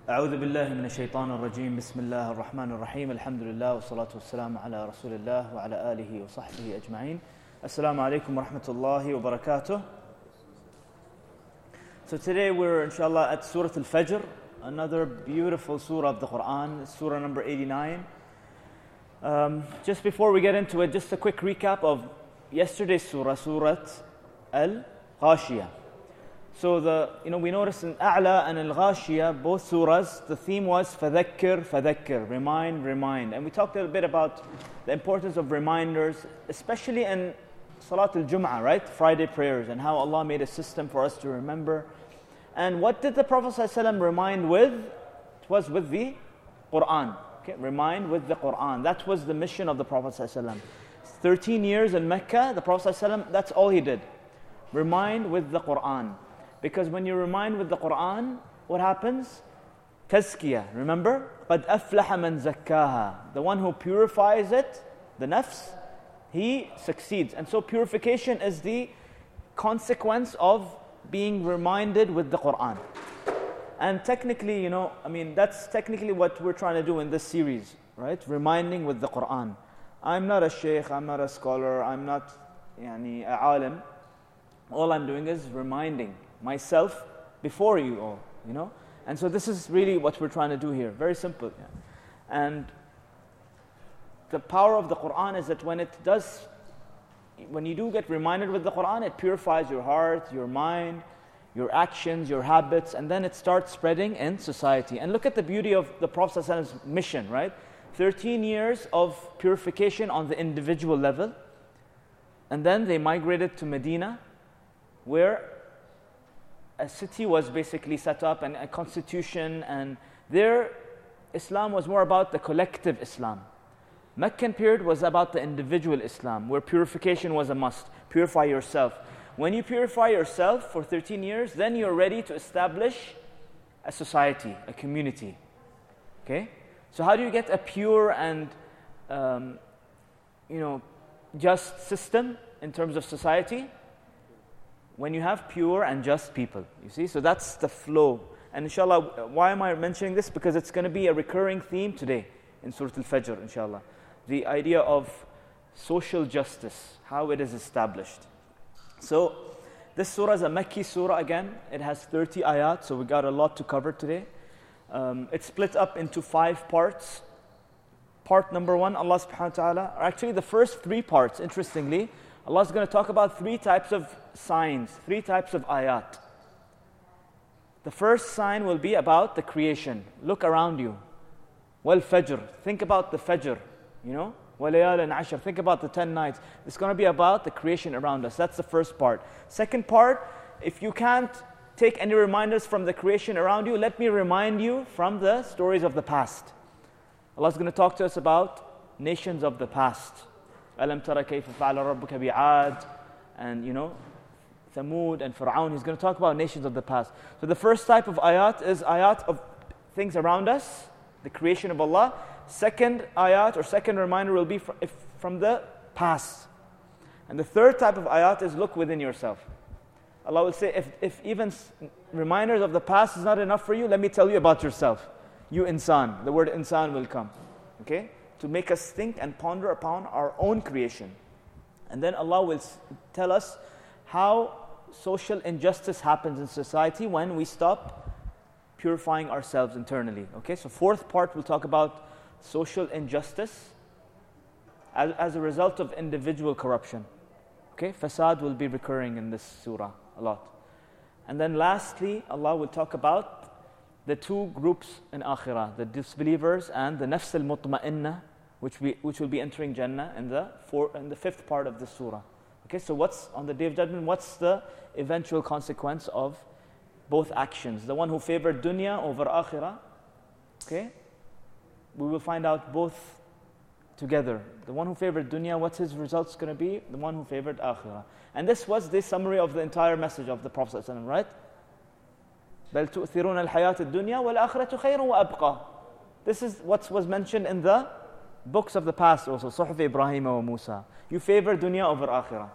أعوذ بالله من الشيطان الرجيم بسم الله الرحمن الرحيم الحمد لله والصلاة والسلام على رسول الله وعلى آله وصحبه أجمعين. Assalamu alaikum wa rahmatullahi wa barakatuh. So today we're inshallah at Surah Al-Fajr, another beautiful surah of the Quran, surah number 89. Just before we get into it, just a quick recap of yesterday's surah, Surah Al-Ghashiyah. So we noticed in A'la and Al-Ghashiyah, both surahs, the theme was فَذَكِّرْ فَذَكِّرْ, remind. And we talked a little bit about the importance of reminders, especially in Salat al-Jum'ah, right? Friday prayers, and how Allah made a system for us to remember. And what did the Prophet ﷺ remind with? It was with the Quran. Okay? Remind with the Quran. That was the mission of the Prophet ﷺ. 13 years in Mecca, the Prophet ﷺ, that's all he did. Remind with the Quran. Because when you remind with the Quran, what happens? Tazkiyah, remember? قَدْ أَفْلَحَ مَنْ زَكَّاهَا. The one who purifies it, the nafs, he succeeds. And so purification is the consequence of being reminded with the Quran. And technically, that's technically what we're trying to do in this series, right? Reminding with the Quran. I'm not a sheikh, I'm not a scholar, I'm not a alim. All I'm doing is reminding myself before you all, And so this is really what we're trying to do here. Very simple. Yeah. And the power of the Quran is that when you do get reminded with the Quran, it purifies your heart, your mind, your actions, your habits, and then it starts spreading in society. And look at the beauty of the Prophet's mission, right? 13 years of purification on the individual level. And then they migrated to Medina, where a city was basically set up and a constitution, and there Islam was more about the collective Islam. Meccan period was about the individual Islam, where purification was a must. Purify yourself. When you purify yourself for 13 years, then you're ready to establish a society, a community. Okay? So how do you get a pure and just system in terms of society? When you have pure and just people, you see? So that's the flow. And inshallah, why am I mentioning this? Because it's going to be a recurring theme today in Surah Al-Fajr, inshallah. The idea of social justice, how it is established. So, this surah is a Makki surah again. It has 30 ayat, so we got a lot to cover today. It's split up into 5 parts. Part number 1, Allah subhanahu wa ta'ala, actually the first 3 parts, interestingly, Allah is going to talk about 3 types of signs, 3 types of ayat. The first sign will be about the creation. Look around you. Wal Fajr, think about the Fajr, Walayal and Ashr, think about the 10 nights. It's going to be about the creation around us. That's the first part. Second part, if you can't take any reminders from the creation around you, let me remind you from the stories of the past. Allah is going to talk to us about nations of the past. أَلَمْ تَرَ كَيْفَ فَعَلَ رَبُّكَ بِعَادٍ, and Thamud and Fir'aun. He's going to talk about nations of the past. So the first type of ayat is ayat of things around us, the creation of Allah. Second ayat or second reminder will be from the past. And the third type of ayat is look within yourself. Allah will say, if even reminders of the past is not enough for you, let me tell you about yourself. You insan. The word insan will come. Okay? To make us think and ponder upon our own creation. And then Allah will tell us how social injustice happens in society when we stop purifying ourselves internally. Okay, so fourth part we'll talk about social injustice as a result of individual corruption. Okay, fasad will be recurring in this surah a lot. And then lastly, Allah will talk about the 2 groups in Akhirah, the disbelievers and the nafs al-mutma'inna, which will be entering Jannah in the 5th part of the surah. Okay, so what's on the Day of Judgment? What's the eventual consequence of both actions? The one who favored dunya over akhirah, okay, we will find out both together. The one who favored dunya, what's his results going to be? The one who favored akhirah. And this was the summary of the entire message of the Prophet ﷺ, right? بَلْ تُؤْثِرُونَ الْحَيَاةَ الدُّنْيَا وَالْآخِرَةُ خَيْرٌ وَأَبْقَى. This is what was mentioned in the books of the past also, Suhuf Ibrahim wa Musa. You favor dunya over akhirah.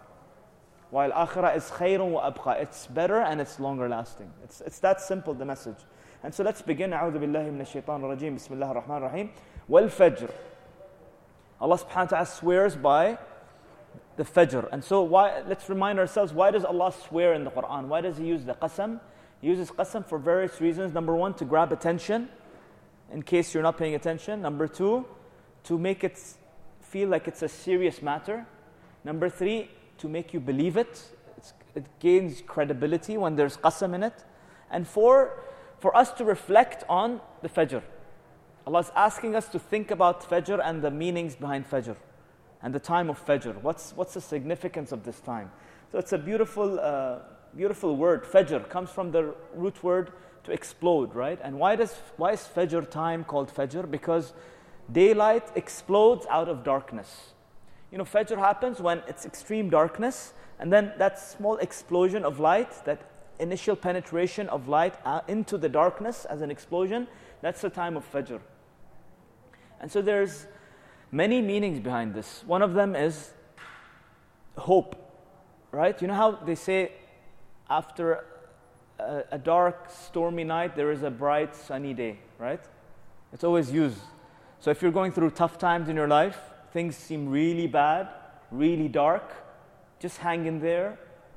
While akhirah is khayrun wa abqa. It's better and it's longer lasting. It's that simple, the message. And so let's begin. أعوذ بالله من الشيطان الرجيم. بسم الله الرحمن الرحيم. والفجر. Allah subhanahu wa ta'ala swears by the Fajr. And so let's remind ourselves, why does Allah swear in the Quran? Why does He use the qasam? He uses qasam for various reasons. Number one, to grab attention, in case you're not paying attention. Number two, to make it feel like it's a serious matter. Number three, to make you believe it. It gains credibility when there's qasam in it. And four, for us to reflect on the Fajr. Allah is asking us to think about Fajr and the meanings behind Fajr and the time of Fajr. What's the significance of this time? So it's a beautiful word. Fajr comes from the root word to explode, right? And why is Fajr time called Fajr? Because daylight explodes out of darkness. Fajr happens when it's extreme darkness, and then that small explosion of light, that initial penetration of light into the darkness as an explosion, that's the time of Fajr. And so there's many meanings behind this. One of them is hope, right? You know how they say after a dark, stormy night, there is a bright, sunny day, right? It's always used. So if you're going through tough times in your life, things seem really bad, really dark, just hang in there.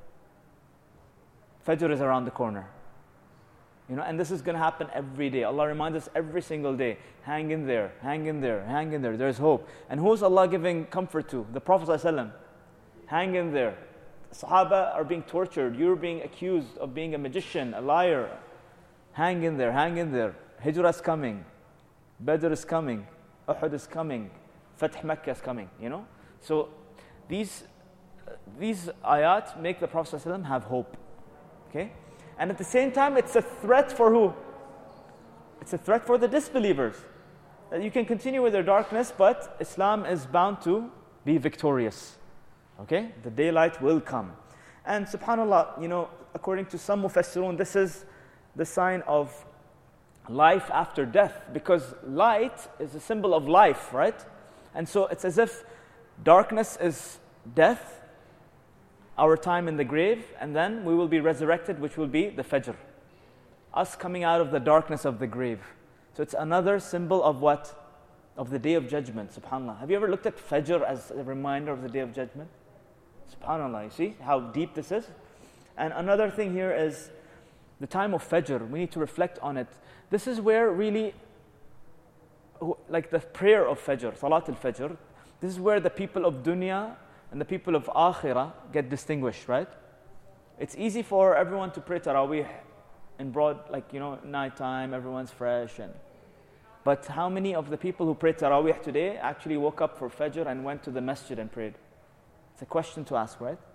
Fajr is around the corner. And this is going to happen every day. Allah reminds us every single day, hang in there, hang in there, hang in there. There's hope. And who's Allah giving comfort to? The Prophet ﷺ. Hang in there. Sahaba are being tortured. You're being accused of being a magician, a liar. Hang in there, hang in there. Hijrah is coming. Badr is coming. Uhud is coming. Fath Makkah is coming. So these ayat make the Prophet ﷺ have hope. Okay? And at the same time, it's a threat for who? It's a threat for the disbelievers. That you can continue with their darkness, but Islam is bound to be victorious. Okay? The daylight will come. And subhanAllah, according to some mufassirun, this is the sign of life after death, because light is a symbol of life, right? And so it's as if darkness is death, our time in the grave, and then we will be resurrected, which will be the Fajr. Us coming out of the darkness of the grave. So it's another symbol of what? Of the Day of Judgment, subhanAllah. Have you ever looked at Fajr as a reminder of the Day of Judgment? SubhanAllah, you see how deep this is? And another thing here is the time of Fajr. We need to reflect on it. This is where really, like the prayer of Fajr, Salat al-Fajr, this is where the people of dunya and the people of akhirah get distinguished, right? It's easy for everyone to pray Taraweeh in broad, night time, everyone's fresh. But how many of the people who pray Taraweeh today actually woke up for Fajr and went to the masjid and prayed? It's a question to ask, right?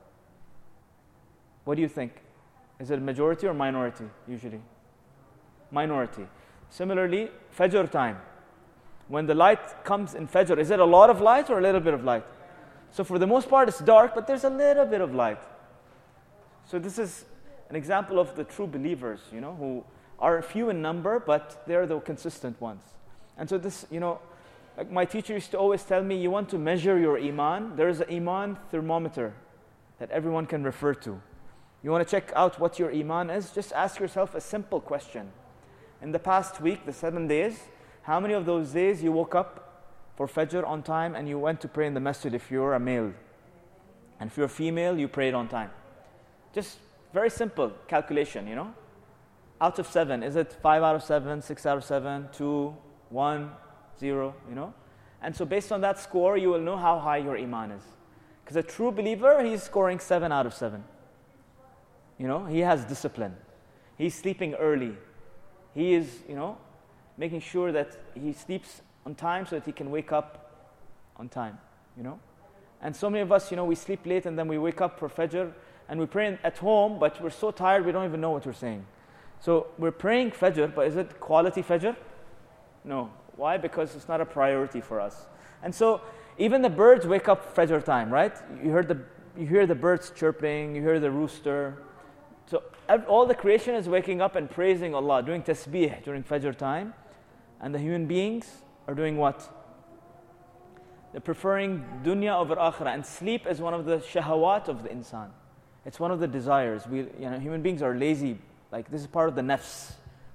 What do you think? Is it a majority or minority, usually? Minority. Similarly, Fajr time. When the light comes in Fajr, is it a lot of light or a little bit of light? So for the most part, it's dark, but there's a little bit of light. So this is an example of the true believers, who are few in number, but they're the consistent ones. And so this, like my teacher used to always tell me, you want to measure your iman, there's an iman thermometer that everyone can refer to. You want to check out what your iman is, just ask yourself a simple question. In the past week, the 7 days, how many of those days you woke up for Fajr on time and you went to pray in the masjid if you're a male? And if you're a female, you prayed on time. Just very simple calculation, Out of 7, is it 5 out of 7, 6 out of 7, 2, 1, 0, And so based on that score, you will know how high your iman is. Because a true believer, he's scoring 7 out of 7. He has discipline. He's sleeping early. He is, making sure that he sleeps on time so that he can wake up on time, And so many of us, we sleep late and then we wake up for Fajr and we pray at home, but we're so tired we don't even know what we're saying. So we're praying Fajr, but is it quality Fajr? No. Why? Because it's not a priority for us. And so even the birds wake up Fajr time, right? You hear the birds chirping, you hear the rooster. So all the creation is waking up and praising Allah, doing tasbih during Fajr time. And the human beings are doing what? They're preferring dunya over akhirah. And sleep is one of the shahawat of the insan. It's one of the desires. Human beings are lazy. Like this is part of the nafs.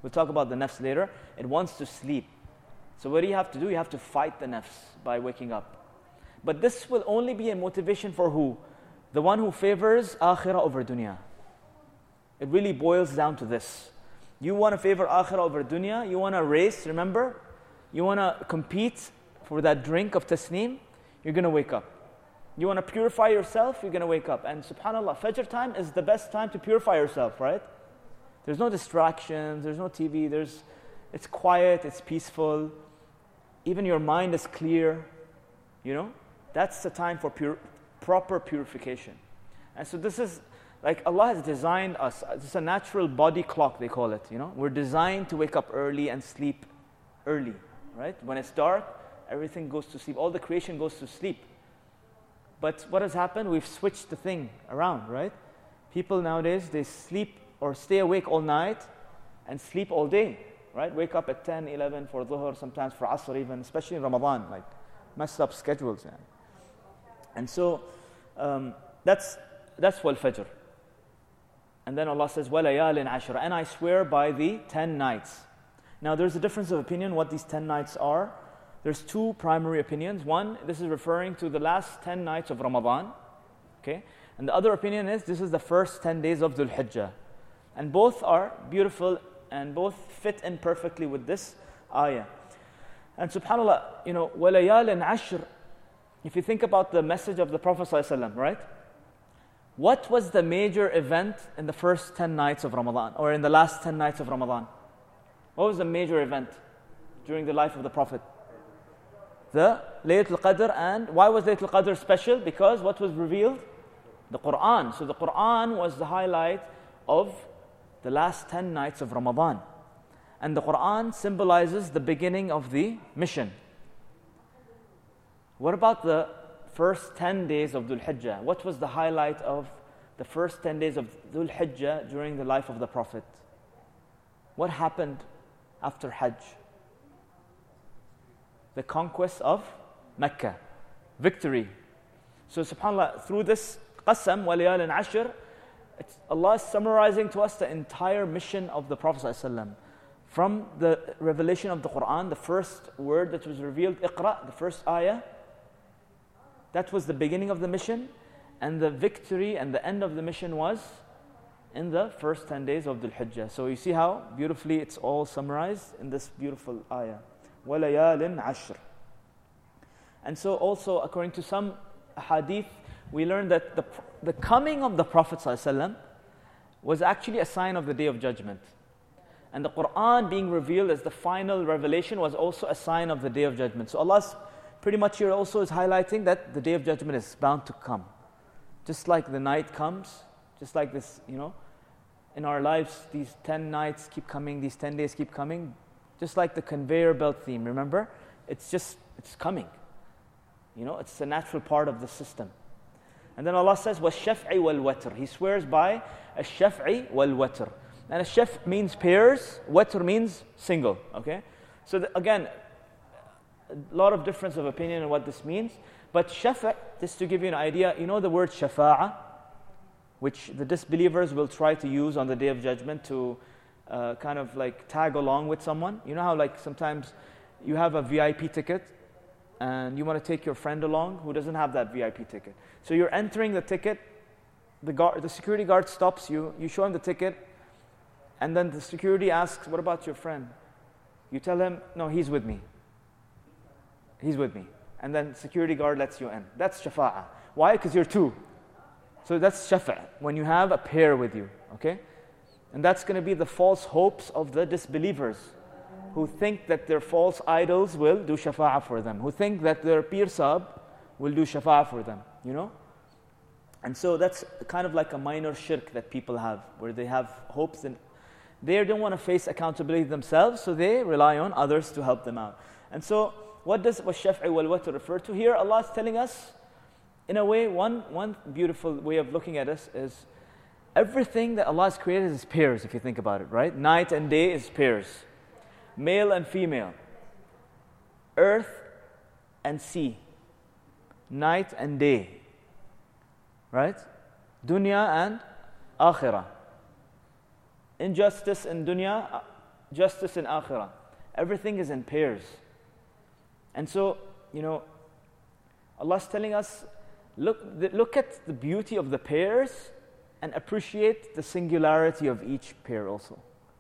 We'll talk about the nafs later. It wants to sleep. So what do you have to do? You have to fight the nafs by waking up. But this will only be a motivation for who? The one who favors akhirah over dunya. It really boils down to this. You want to favor akhirah over dunya. You want to race, remember? You want to compete for that drink of tasneem. You're going to wake up. You want to purify yourself, you're going to wake up. And subhanAllah, Fajr time is the best time to purify yourself, right? There's no distractions, there's no TV, it's quiet, it's peaceful. Even your mind is clear, you know? That's the time for proper purification. And so this is, like Allah has designed us, it's a natural body clock, they call it, you know? We're designed to wake up early and sleep early, right? When it's dark, everything goes to sleep. All the creation goes to sleep. But what has happened? We've switched the thing around, right? People nowadays, they sleep or stay awake all night and sleep all day, right? Wake up at 10, 11 for dhuhr, sometimes for asr even, especially in Ramadan, like messed up schedules. Yeah. And so that's wal fajr. And then Allah says, وَلَيَالٍ عَشْرٍ, and I swear by the 10 nights. Now there's a difference of opinion what these 10 nights are. There's two primary opinions. One, this is referring to the last 10 nights of Ramadan. Okay? And the other opinion is this is the first 10 days of Dhul Hijjah. And both are beautiful and both fit in perfectly with this ayah. And subhanAllah, you know, وَلَيَالٍ عَشْرٍ, if you think about the message of the Prophet ﷺ, right? What was the major event in the first 10 nights of Ramadan, or in the last 10 nights of Ramadan? What was the major event during the life of the Prophet? The Laylatul Qadr. And why was Laylatul Qadr special? Because what was revealed? The Quran. So the Quran was the highlight of the last 10 nights of Ramadan. And the Quran symbolizes the beginning of the mission. What about the first 10 days of Dhul Hijjah? What was the highlight of the first 10 days of Dhul Hijjah during the life of the Prophet? What happened after Hajj? The conquest of Mecca, victory. So subhanAllah, through this qasam, وَلَيَالٍ عَشْرٍ, Allah is summarizing to us the entire mission of the Prophet ﷺ. From the revelation of the Quran, the first word that was revealed, Iqra, the first ayah, that was the beginning of the mission, and the victory and the end of the mission was in the first 10 days of Dhul Hijjah. So you see how beautifully it's all summarized in this beautiful ayah. وَلَيَالٍ عَشْرٍ. And so also, according to some hadith, we learned that the coming of the Prophet ﷺ was actually a sign of the Day of Judgment. And the Quran being revealed as the final revelation was also a sign of the Day of Judgment. So Allah's pretty much here also is highlighting that the Day of Judgment is bound to come. Just like the night comes, just like this, you know, in our lives, these 10 nights keep coming, these 10 days keep coming. Just like the conveyor belt theme, remember? It's coming. You know, it's a natural part of the system. And then Allah says, وَالشَّفْعِ وَالْوَتْرِ. He swears by الشَّفْعِ وَالْوَتْرِ. And a shaf means pairs, watr means single, okay? So again, a lot of difference of opinion on what this means. But shafa', just to give you an idea, you know the word shafa'ah, which the disbelievers will try to use on the Day of Judgment to kind of like tag along with someone. You know how like sometimes you have a VIP ticket and you want to take your friend along who doesn't have that VIP ticket. So you're entering the ticket, the security guard stops you, you show him the ticket, and then the security asks, what about your friend? You tell him, no, he's with me. He's with me. And then security guard lets you in. That's shafa'ah. Why? Because you're two. So that's shafa', when you have a pair with you, okay? And that's going to be the false hopes of the disbelievers who think that their false idols will do shafa'ah for them, who think that their pir sahib will do shafa'ah for them, you know? And so that's kind of like a minor shirk that people have, where they have hopes and they don't want to face accountability themselves, so they rely on others to help them out. And so what does وَالشَّفْعِ وَالْوَتْرِ refer to? Here Allah is telling us, in a way, one beautiful way of looking at this is everything that Allah has created is pairs, if you think about it, right? Night and day is pairs. Male and female. Earth and sea. Night and day. Right? Dunya and akhirah. Injustice in dunya, justice in akhirah. Everything is in pairs. And so, Allah's telling us, look at the beauty of the pairs and appreciate the singularity of each pair also.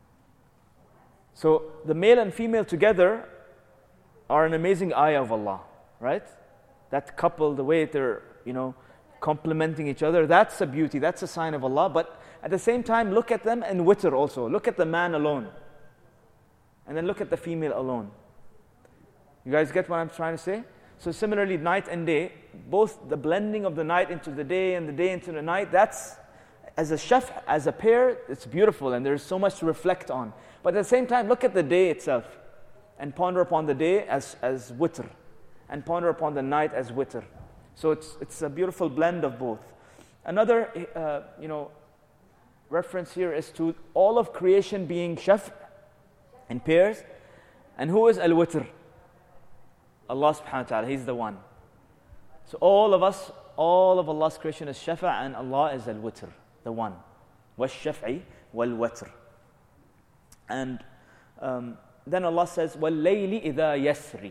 So the male and female together are an amazing ayah of Allah, right? That couple, the way they're, complementing each other, that's a beauty, that's a sign of Allah. But at the same time, look at them in witr also. Look at the man alone. And then look at the female alone. You guys get what I'm trying to say? So similarly, night and day, both the blending of the night into the day and the day into the night, that's, as a pair, it's beautiful and there's so much to reflect on. But at the same time, look at the day itself and ponder upon the day as witr and ponder upon the night as witr. So it's a beautiful blend of both. Another, reference here is to all of creation being shaf' in pairs. And who is al-witr? Allah subhanahu wa ta'ala, He's the one. So all of Allah's creation is shafa' and Allah is al-witr, the one. وَالشَّفْعِ وَالْوَتْرِ. And then Allah says, وَاللَّيْلِ إِذَا يَسْرِ.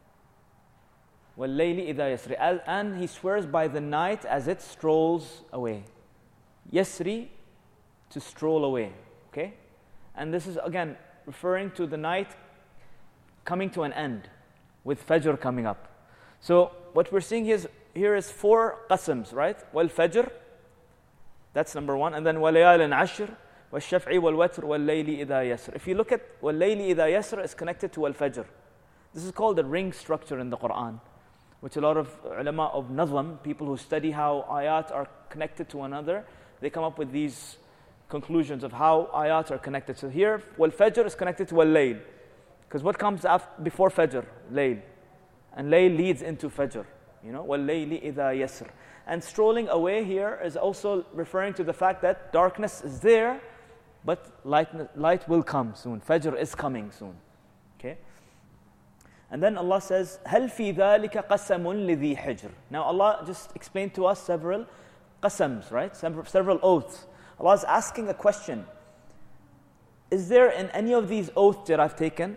وَاللَّيْلِ إِذَا يَسْرِ. And He swears by the night as it strolls away. Yasri, to stroll away. Okay? And this is again referring to the night coming to an end, with Fajr coming up. So what we're seeing here is 4 qasams, right? Wal-Fajr, that's number 1. And then وَلَيَالٍ عَشْرٍ وَالشَّفْعِ وَالْوَتْرِ وَاللَّيْلِ إِذَا يَسْرٍ. If you look at وَاللَّيْلِ إِذَا يَسْرٍ, is connected to Al-Fajr. This is called the ring structure in the Quran, which a lot of ulama of nazm, people who study how ayat are connected to one another, they come up with these conclusions of how ayat are connected. So here, Wal-Fajr is connected to Wal-Layl. Because what comes before Fajr? Layl. And Layl leads into Fajr. وَاللَّيْلِ إِذَا يَسْرٍ. And strolling away here is also referring to the fact that darkness is there, but light will come soon. Fajr is coming soon. Okay? And then Allah says, هَلْ فِي ذَلِكَ قَسَمٌ لِذِي حِجْرٍ. Now Allah just explained to us several qasams, right? Several oaths. Allah is asking a question. Is there in any of these oaths that I've taken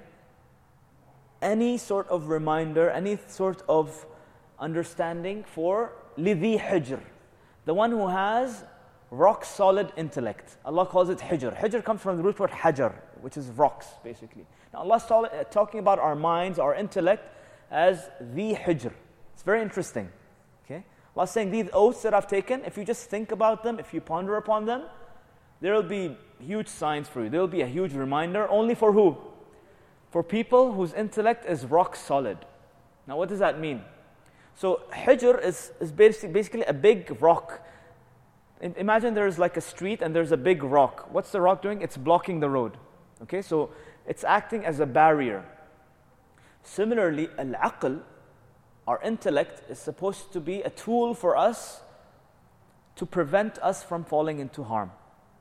any sort of reminder, any sort of understanding for lidhi hijr, the one who has rock solid intellect? Allah calls it hijr. Hijr comes from the root word hajar, which is rocks basically. Now Allah is talking about our minds, our intellect as the hijr. It's very interesting. Okay? Allah is saying these oaths that I've taken, if you just think about them, if you ponder upon them, there will be huge signs for you. There will be a huge reminder. Only for who? For people whose intellect is rock solid. Now what does that mean? So hijr is basically a big rock. Imagine there's like a street and there's a big rock. What's the rock doing? It's blocking the road. Okay, so it's acting as a barrier. Similarly, al-aql, our intellect, is supposed to be a tool for us to prevent us from falling into harm.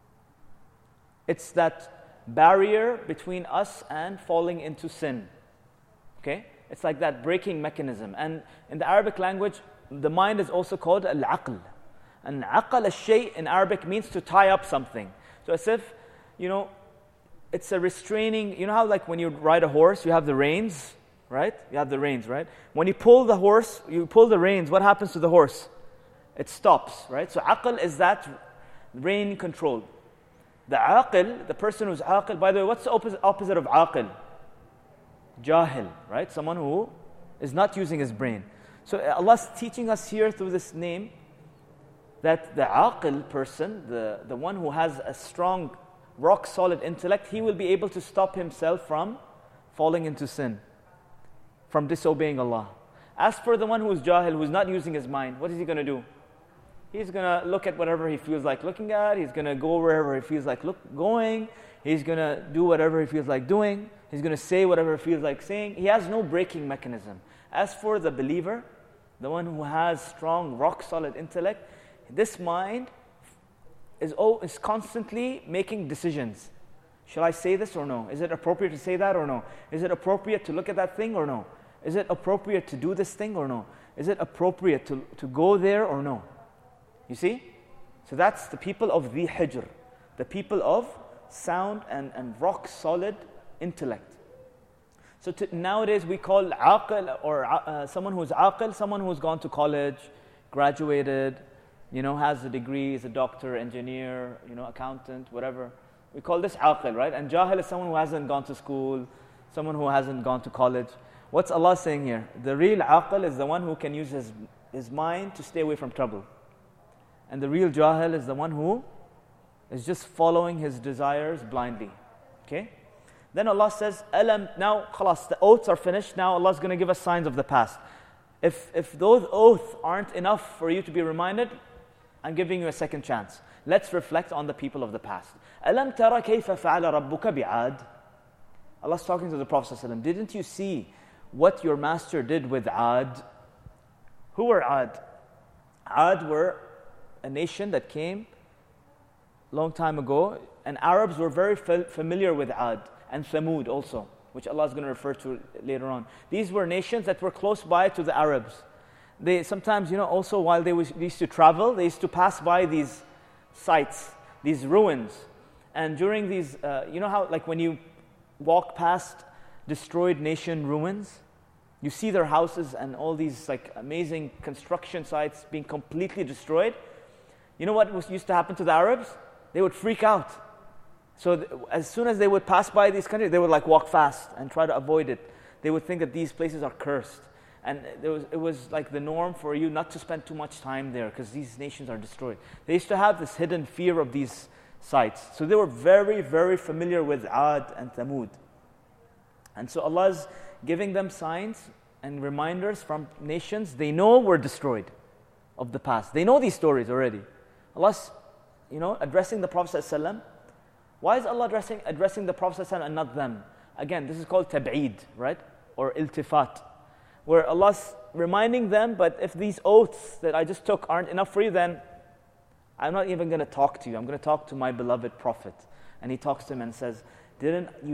It's that barrier between us and falling into sin. Okay? It's like that braking mechanism. And in the Arabic language, the mind is also called al-aql. And aqal al-shay in Arabic means to tie up something. So as if, it's a restraining, how like when you ride a horse, you have the reins, right? You have the reins, right? When you pull the horse, you pull the reins, what happens to the horse? It stops, right? So aql is that rein control. The aqil, the person who's aqil, by the way, what's the opposite of aqil? Jahil, right? Someone who is not using his brain. So Allah's teaching us here through this name that the aqil person, the one who has a strong, rock-solid intellect, he will be able to stop himself from falling into sin, from disobeying Allah. As for the one who is jahil, who is not using his mind, what is he going to do? He's going to look at whatever he feels like looking at. He's going to go wherever he feels like going. He's going to do whatever he feels like doing. He's going to say whatever he feels like saying. He has no braking mechanism. As for the believer, the one who has strong, rock-solid intellect, this mind is constantly making decisions. Shall I say this or no? Is it appropriate to say that or no? Is it appropriate to look at that thing or no? Is it appropriate to do this thing or no? Is it appropriate to go there or no? You see? So that's the people of the hijr, the people of sound and rock solid intellect. So nowadays we call aqil, or someone who's aqil, someone who's gone to college, graduated, has a degree, is a doctor, engineer, accountant, whatever. We call this aqil, right? And jahil is someone who hasn't gone to school, someone who hasn't gone to college. What's Allah saying here? The real aqil is the one who can use his mind to stay away from trouble. And the real jahil is the one who is just following his desires blindly. Okay? Then Allah says, Alam, now khalas, the oaths are finished. Now Allah's going to give us signs of the past. If those oaths aren't enough for you to be reminded, I'm giving you a second chance. Let's reflect on the people of the past. Alam tara kayfa fa'ala rabbuka bi'ad? Allah's talking to the Prophet ﷺ. Didn't you see what your master did with Ad? Who were Ad? Ad were a nation that came long time ago, and Arabs were very familiar with Ad and Thamud also, which Allah is going to refer to later on. These were nations that were close by to the Arabs. They sometimes, also while they used to travel, they used to pass by these sites, these ruins. And during these, how like when you walk past destroyed nation ruins, you see their houses and all these like amazing construction sites being completely destroyed. You know what used to happen to the Arabs? They would freak out. So as soon as they would pass by these countries, they would like walk fast and try to avoid it. They would think that these places are cursed. And it was like the norm for you not to spend too much time there because these nations are destroyed. They used to have this hidden fear of these sites. So they were very, very familiar with Ad and Thamud. And so Allah is giving them signs and reminders from nations they know were destroyed of the past. They know these stories already. Allah's, addressing the Prophet ﷺ. Why is Allah addressing the Prophet ﷺ and not them? Again, this is called tab'eed, right? Or iltifat, where Allah's reminding them, but if these oaths that I just took aren't enough for you, then I'm not even going to talk to you. I'm going to talk to my beloved Prophet. And he talks to him and says, don't you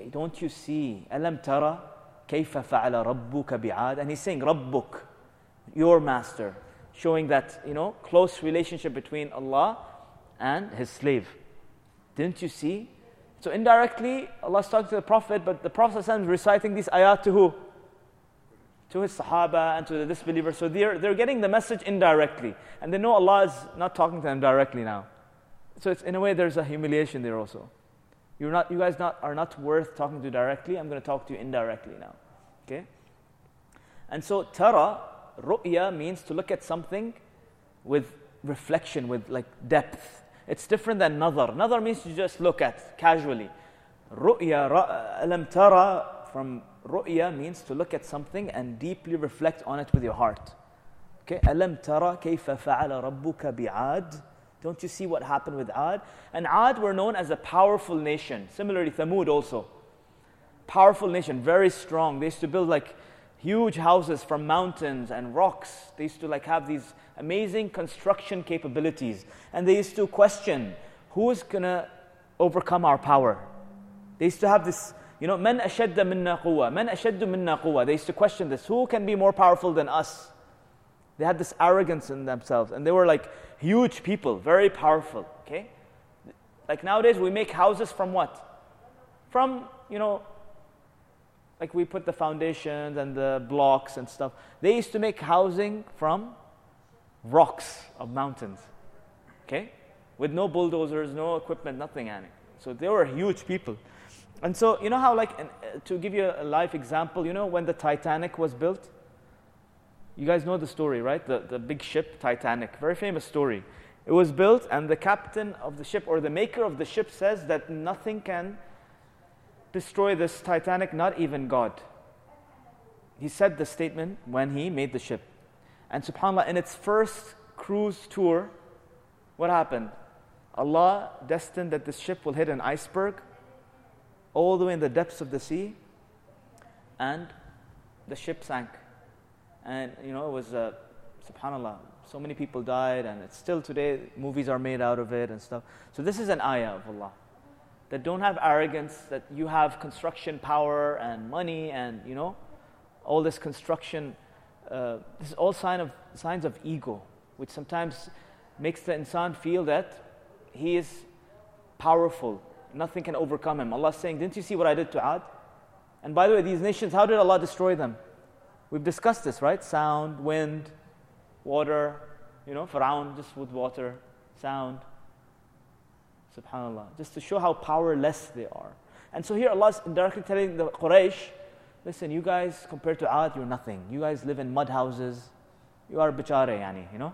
see, Alam tara kayfa fa'ala rabbuka bi'ad? And he's saying, Rabbuk, your master, showing that, close relationship between Allah and his slave. Didn't you see? So indirectly, Allah's talking to the Prophet, but the Prophet ﷺ is reciting these ayat to who? To his Sahaba and to the disbelievers. So they're getting the message indirectly. And they know Allah is not talking to them directly now. So it's, in a way, there's a humiliation there also. You guys are not worth talking to directly. I'm going to talk to you indirectly now. Okay? And so tara, ru'ya, means to look at something with reflection, with like depth. It's different than nazar. Nazar means to just look at casually. Ru'ya, alam tara, from ru'ya means to look at something and deeply reflect on it with your heart. Okay? Alam tara kayfa fa'ala rabbuka bi'ad? Don't you see what happened with Ad? And Ad were known as a powerful nation. Similarly, Thamud also. Powerful nation, very strong. They used to build like huge houses from mountains and rocks. They used to like have these amazing construction capabilities. And they used to question, who's going to overcome our power? They used to have this, man ashadda minna quwwa, man ashaddu minna quwwa. They used to question this, who can be more powerful than us? They had this arrogance in themselves. And they were like huge people, very powerful. Okay? Like nowadays we make houses from what? From, like we put the foundations and the blocks and stuff. They used to make housing from rocks of mountains. Okay? With no bulldozers, no equipment, nothing. So they were huge people. And so, how to give you a life example, when the Titanic was built? You guys know the story, right? The big ship, Titanic. Very famous story. It was built and the captain of the ship or the maker of the ship says that nothing can destroy this Titanic, not even God. He said the statement when he made the ship. And subhanAllah, in its first cruise tour, what happened? Allah destined that this ship will hit an iceberg all the way in the depths of the sea, and the ship sank. And it was, subhanAllah, so many people died, and it's still today, movies are made out of it and stuff. So this is an ayah of Allah. That don't have arrogance, that you have construction power and money and, all this construction. This is all signs of ego, which sometimes makes the insan feel that he is powerful. nothing can overcome him. Allah is saying, didn't you see what I did to Ad? And by the way, these nations, how did Allah destroy them? We've discussed this, right? Sound, wind, water, Fir'aun just with water, sound. SubhanAllah. Just to show how powerless they are. And so here Allah is indirectly telling the Quraysh, listen, you guys, compared to Ad, you're nothing. You guys live in mud houses. You are bichare, yani,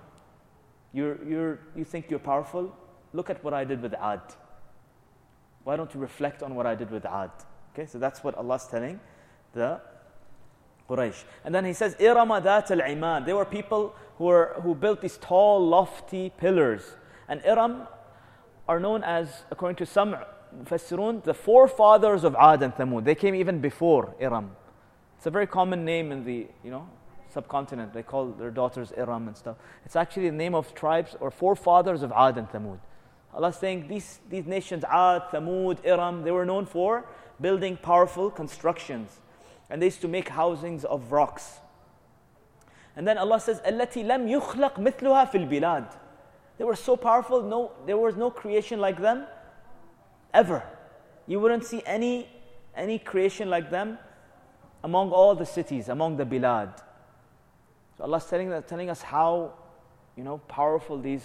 You think you're powerful? Look at what I did with Ad. Why don't you reflect on what I did with Ad? Okay, so that's what Allah is telling the Quraysh. And then He says, إِرَمَ ذَاتَ الْعِمَادِ. They were people who built these tall, lofty pillars. And Iram are known as, according to some Mufassirun, the forefathers of Ad and Thamud. They came even before Iram. It's a very common name in the, subcontinent. They call their daughters Iram and stuff. It's actually the name of tribes or forefathers of Ad and Thamud. Allah is saying these nations, Ad, Thamud, Iram, they were known for building powerful constructions. And they used to make housings of rocks. And then Allah says, الَّتِي لَمْ يُخْلَقْ مِثْلُهَا فِي الْبِلَادِ. They were so powerful, there was no creation like them ever. You wouldn't see any creation like them among all the cities, among the bilad. So Allah is telling us how powerful these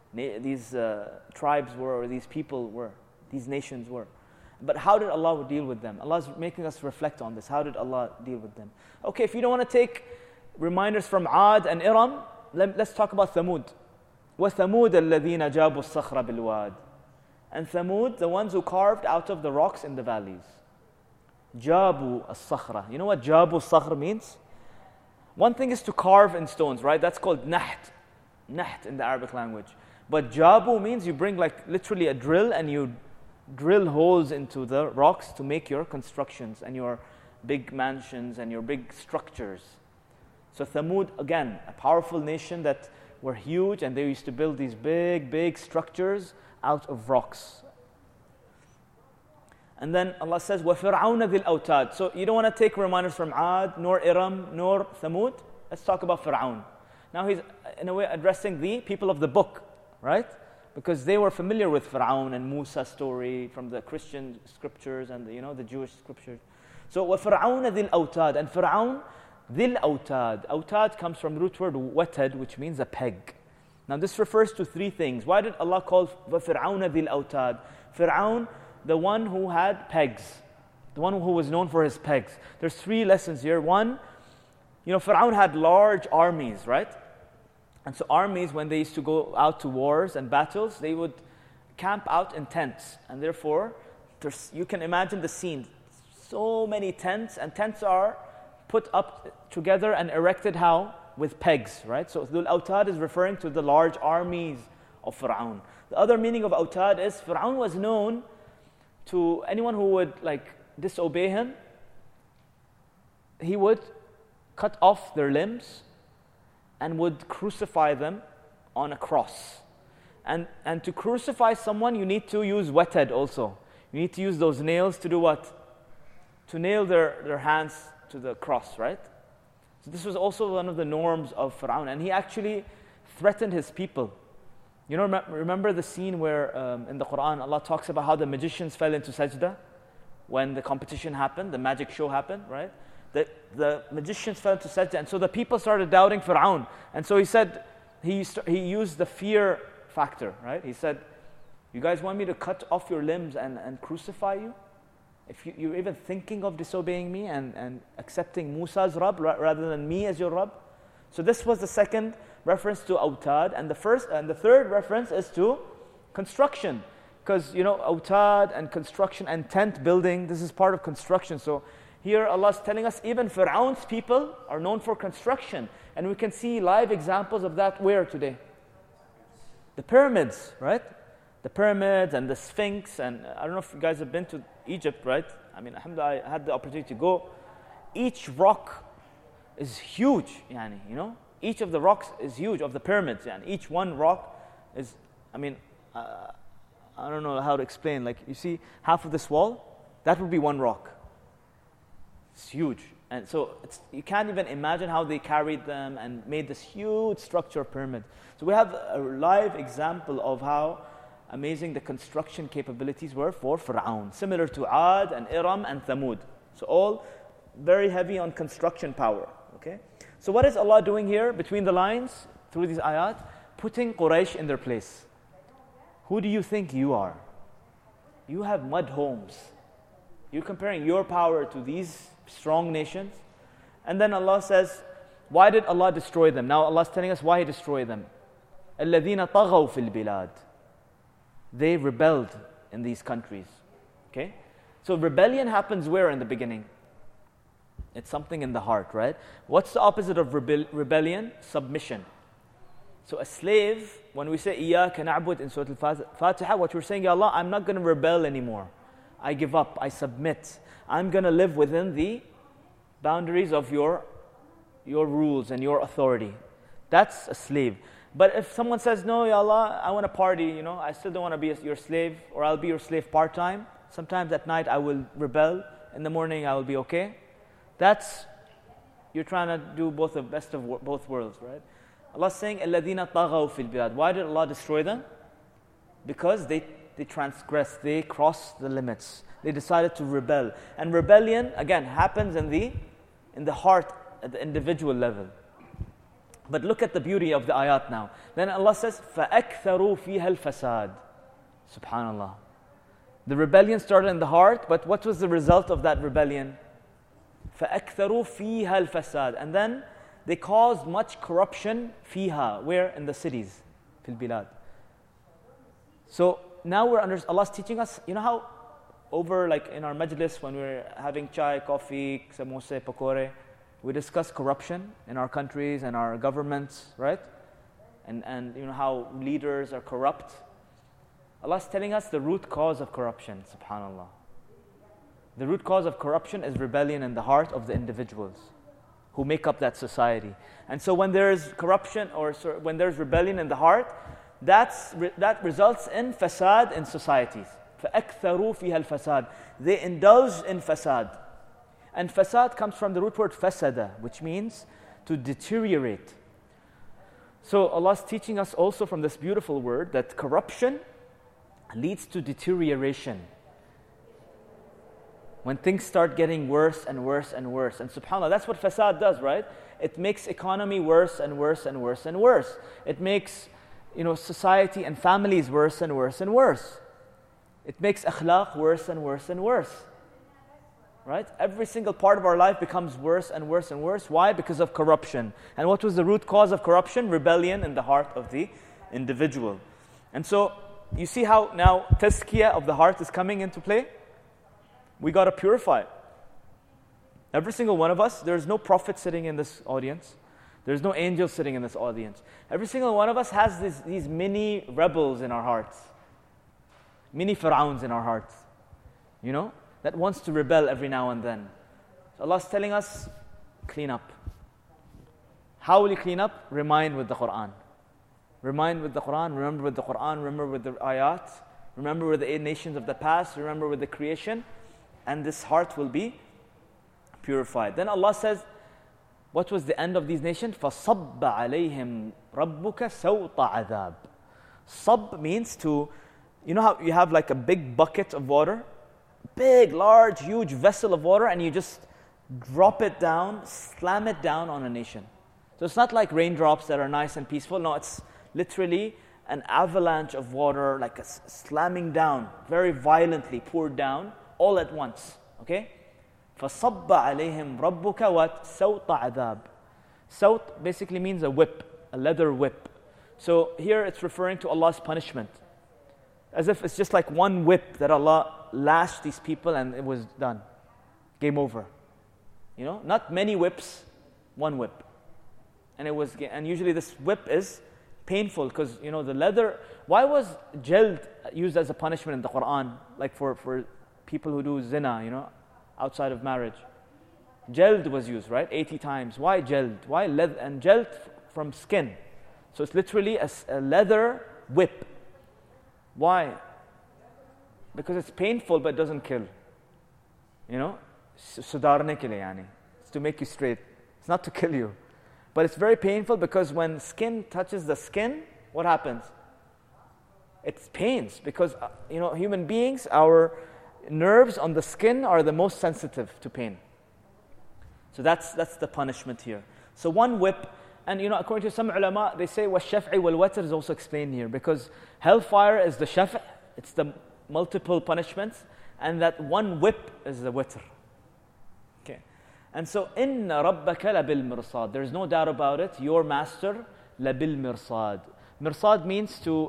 tribes were, or these people were, these nations were. But how did Allah deal with them? Allah is making us reflect on this. How did Allah deal with them? Okay, if you don't want to take reminders from Ad and Iram, let's talk about Thamud. وَثَمُودَ الَّذِينَ جَابُوا الصَّخْرَ بِالْوَادِ. And Thamud, the ones who carved out of the rocks in the valleys. Jabu as-sakhra. You know what Jabu as-sakhra means? One thing is to carve in stones, right? That's called naht. Naht in the Arabic language. But Jabu means you bring literally a drill and you drill holes into the rocks to make your constructions and your big mansions and your big structures. So Thamud, again, a powerful nation that were huge, and they used to build these big structures out of rocks. And then Allah says, وَفِرْعَوْنَ ذِي الْأَوْتَادِ. So you don't want to take reminders from Ad, nor Iram, nor Thamud. Let's talk about Fir'aun. Now he's in a way addressing the people of the book, right? Because they were familiar with Fir'aun and Musa's story from the Christian scriptures and the Jewish scriptures. So وَفِرْعَوْنَ ذِي الْأَوْتَادِ. And Fir'aun, ذِي الْأَوْتَادِ. Awtad comes from the root word watad, which means a peg. Now this refers to three things. Why did Allah call وَفِرْعَوْنَ ذِي الْأَوْتَادِ? Fir'aun, the one who had pegs, the one who was known for his pegs. There's three lessons here. One, Fir'aun had large armies, right? And so armies, when they used to go out to wars and battles, they would camp out in tents. And therefore, you can imagine the scene. So many tents, and tents are put up together and erected how? With pegs, right? So Dhul Awtad is referring to the large armies of Fir'aun. The other meaning of Awtad is Fir'aun was known to anyone who would disobey him. He would cut off their limbs and would crucify them on a cross. And to crucify someone, you need to use wated also. You need to use those nails to do what? To nail their hands to the cross, right? So this was also one of the norms of Fir'aun. And he actually threatened his people. Remember the scene where in the Quran, Allah talks about how the magicians fell into sajda when the competition happened, the magic show happened, right? The magicians fell into sajda, and so the people started doubting Fir'aun. And so he said, he used the fear factor, right? He said, you guys want me to cut off your limbs and crucify you? If you're even thinking of disobeying me and accepting Musa's Rabb rather than me as your Rabb? So this was the second reference to Awtad, and the third reference is to construction. Because Awtad and construction and tent building, this is part of construction. So here Allah is telling us even Fir'aun's people are known for construction. And we can see live examples of that where today? The pyramids, right? The pyramids and the Sphinx, and I don't know if you guys have been to Egypt, right? I mean, alhamdulillah, I had the opportunity to go. Each rock is huge, Each of the rocks is huge, of the pyramids, Each one rock is, I don't know how to explain. You see half of this wall, that would be one rock. It's huge. And so you can't even imagine how they carried them and made this huge structure pyramid. So we have a live example of how amazing the construction capabilities were for Fir'aun, similar to Ad and Iram and Thamud. So all very heavy on construction power. Okay? So what is Allah doing here between the lines through these ayat? Putting Quraysh in their place. Who do you think you are? You have mud homes. You're comparing your power to these strong nations. And then Allah says, why did Allah destroy them? Now Allah is telling us why He destroyed them. الَّذِينَ طَغَوْا فِي الْبِلَادِ. They rebelled in these countries. Okay? So rebellion happens where in the beginning? It's something in the heart, right? What's the opposite of rebellion? Submission. So a slave, when we say إِيَّاكَ نَعْبُدْ in Surah Al-Fatiha, what we're saying, Ya Allah, I'm not going to rebel anymore. I give up, I submit. I'm going to live within the boundaries of your rules and your authority. That's a slave. But if someone says, no, Ya Allah, I want to party, I still don't want to be your slave, or I'll be your slave part-time. Sometimes at night I will rebel. In the morning I will be okay. You're trying to do the best of both worlds, right? Allah is saying, الَّذِينَ طَغَوْا فِي الْبِلَادِ. Why did Allah destroy them? Because they transgressed, they crossed the limits. They decided to rebel. And rebellion, again, happens in the heart, at the individual level. But look at the beauty of the ayat now. Then Allah says, فَأَكْثَرُوا فِيهَا الْفَسَادِ. Subhanallah. The rebellion started in the heart, but what was the result of that rebellion? فَأَكْثَرُوا فِيهَا الْفَسَادِ. And then they caused much corruption fiha. Where? In the cities. Fil bilad. So now Allah's teaching us, how over like in our majlis when we're having chai, coffee, samosa, pakore, we discuss corruption in our countries and our governments, right? And how leaders are corrupt. Allah's telling us the root cause of corruption, subhanallah. The root cause of corruption is rebellion in the heart of the individuals who make up that society. And so when there's corruption when there's rebellion in the heart, that results in fasad in societies. فَأَكْثَرُوا فِيهَا الْفَسَادِ. They indulge in fasad. And fasad comes from the root word fasada, which means to deteriorate. So Allah is teaching us also from this beautiful word that corruption leads to deterioration. When things start getting worse and worse and worse. And subhanAllah, that's what fasad does, right? It makes economy worse and worse and worse and worse. It makes society and families worse and worse and worse. It makes akhlaq worse and worse and worse. Right? Every single part of our life becomes worse and worse and worse. Why? Because of corruption. And what was the root cause of corruption? Rebellion in the heart of the individual. And so, you see how now tazkiyah of the heart is coming into play? We got to purify it. Every single one of us, there's no prophet sitting in this audience. There's no angel sitting in this audience. Every single one of us has these mini rebels in our hearts. Mini Fir'auns in our hearts. That wants to rebel every now and then. So Allah is telling us, clean up. How will you clean up? Remind with the Quran. Remind with the Quran, remember with the Quran, remember with the ayat, remember with the 8 nations of the past, remember with the creation, and this heart will be purified. Then Allah says, what was the end of these nations? فَصَبَّ عَلَيْهِمْ رَبُّكَ سَوْطَ عَذَابٍ. Sab means to, how you have like a big bucket of water? Big, large, huge vessel of water, and you just drop it down, slam it down on a nation. So it's not like raindrops that are nice and peaceful. No, it's literally an avalanche of water, like a slamming down, very violently poured down, all at once. Okay? فَصَبَّ عَلَيْهِمْ رَبُّكَ what? سَوْطَ عَذَابٍ. Sawt basically means a whip, a leather whip. So here it's referring to Allah's punishment. As if it's just like one whip that Allah lashed these people and it was done. Game over. Not many whips, one whip. And usually this whip is painful because, the leather. Why was jald used as a punishment in the Quran? Like for people who do zina, outside of marriage. Jald was used, right? 80 times. Why jald? Why leather? And jald from skin. So it's literally a leather whip. Why? Because it's painful but it doesn't kill. Sudarne ke liye yani. It's to make you straight. It's not to kill you. But it's very painful because when skin touches the skin, what happens? It pains because, human beings, our nerves on the skin are the most sensitive to pain. So that's the punishment here. So one whip, and according to some ulama, they say وَالشَّفْعِ وَالْوَتْرِ is also explained here, because hellfire is the shaf', it's the multiple punishments, and that one whip is the witr. Okay. And so, إِنَّ رَبَّكَ لَبِالْمِرْصَادِ, there's no doubt about it, your master, لَبِالْمِرْصَادِ. Mirsad means to,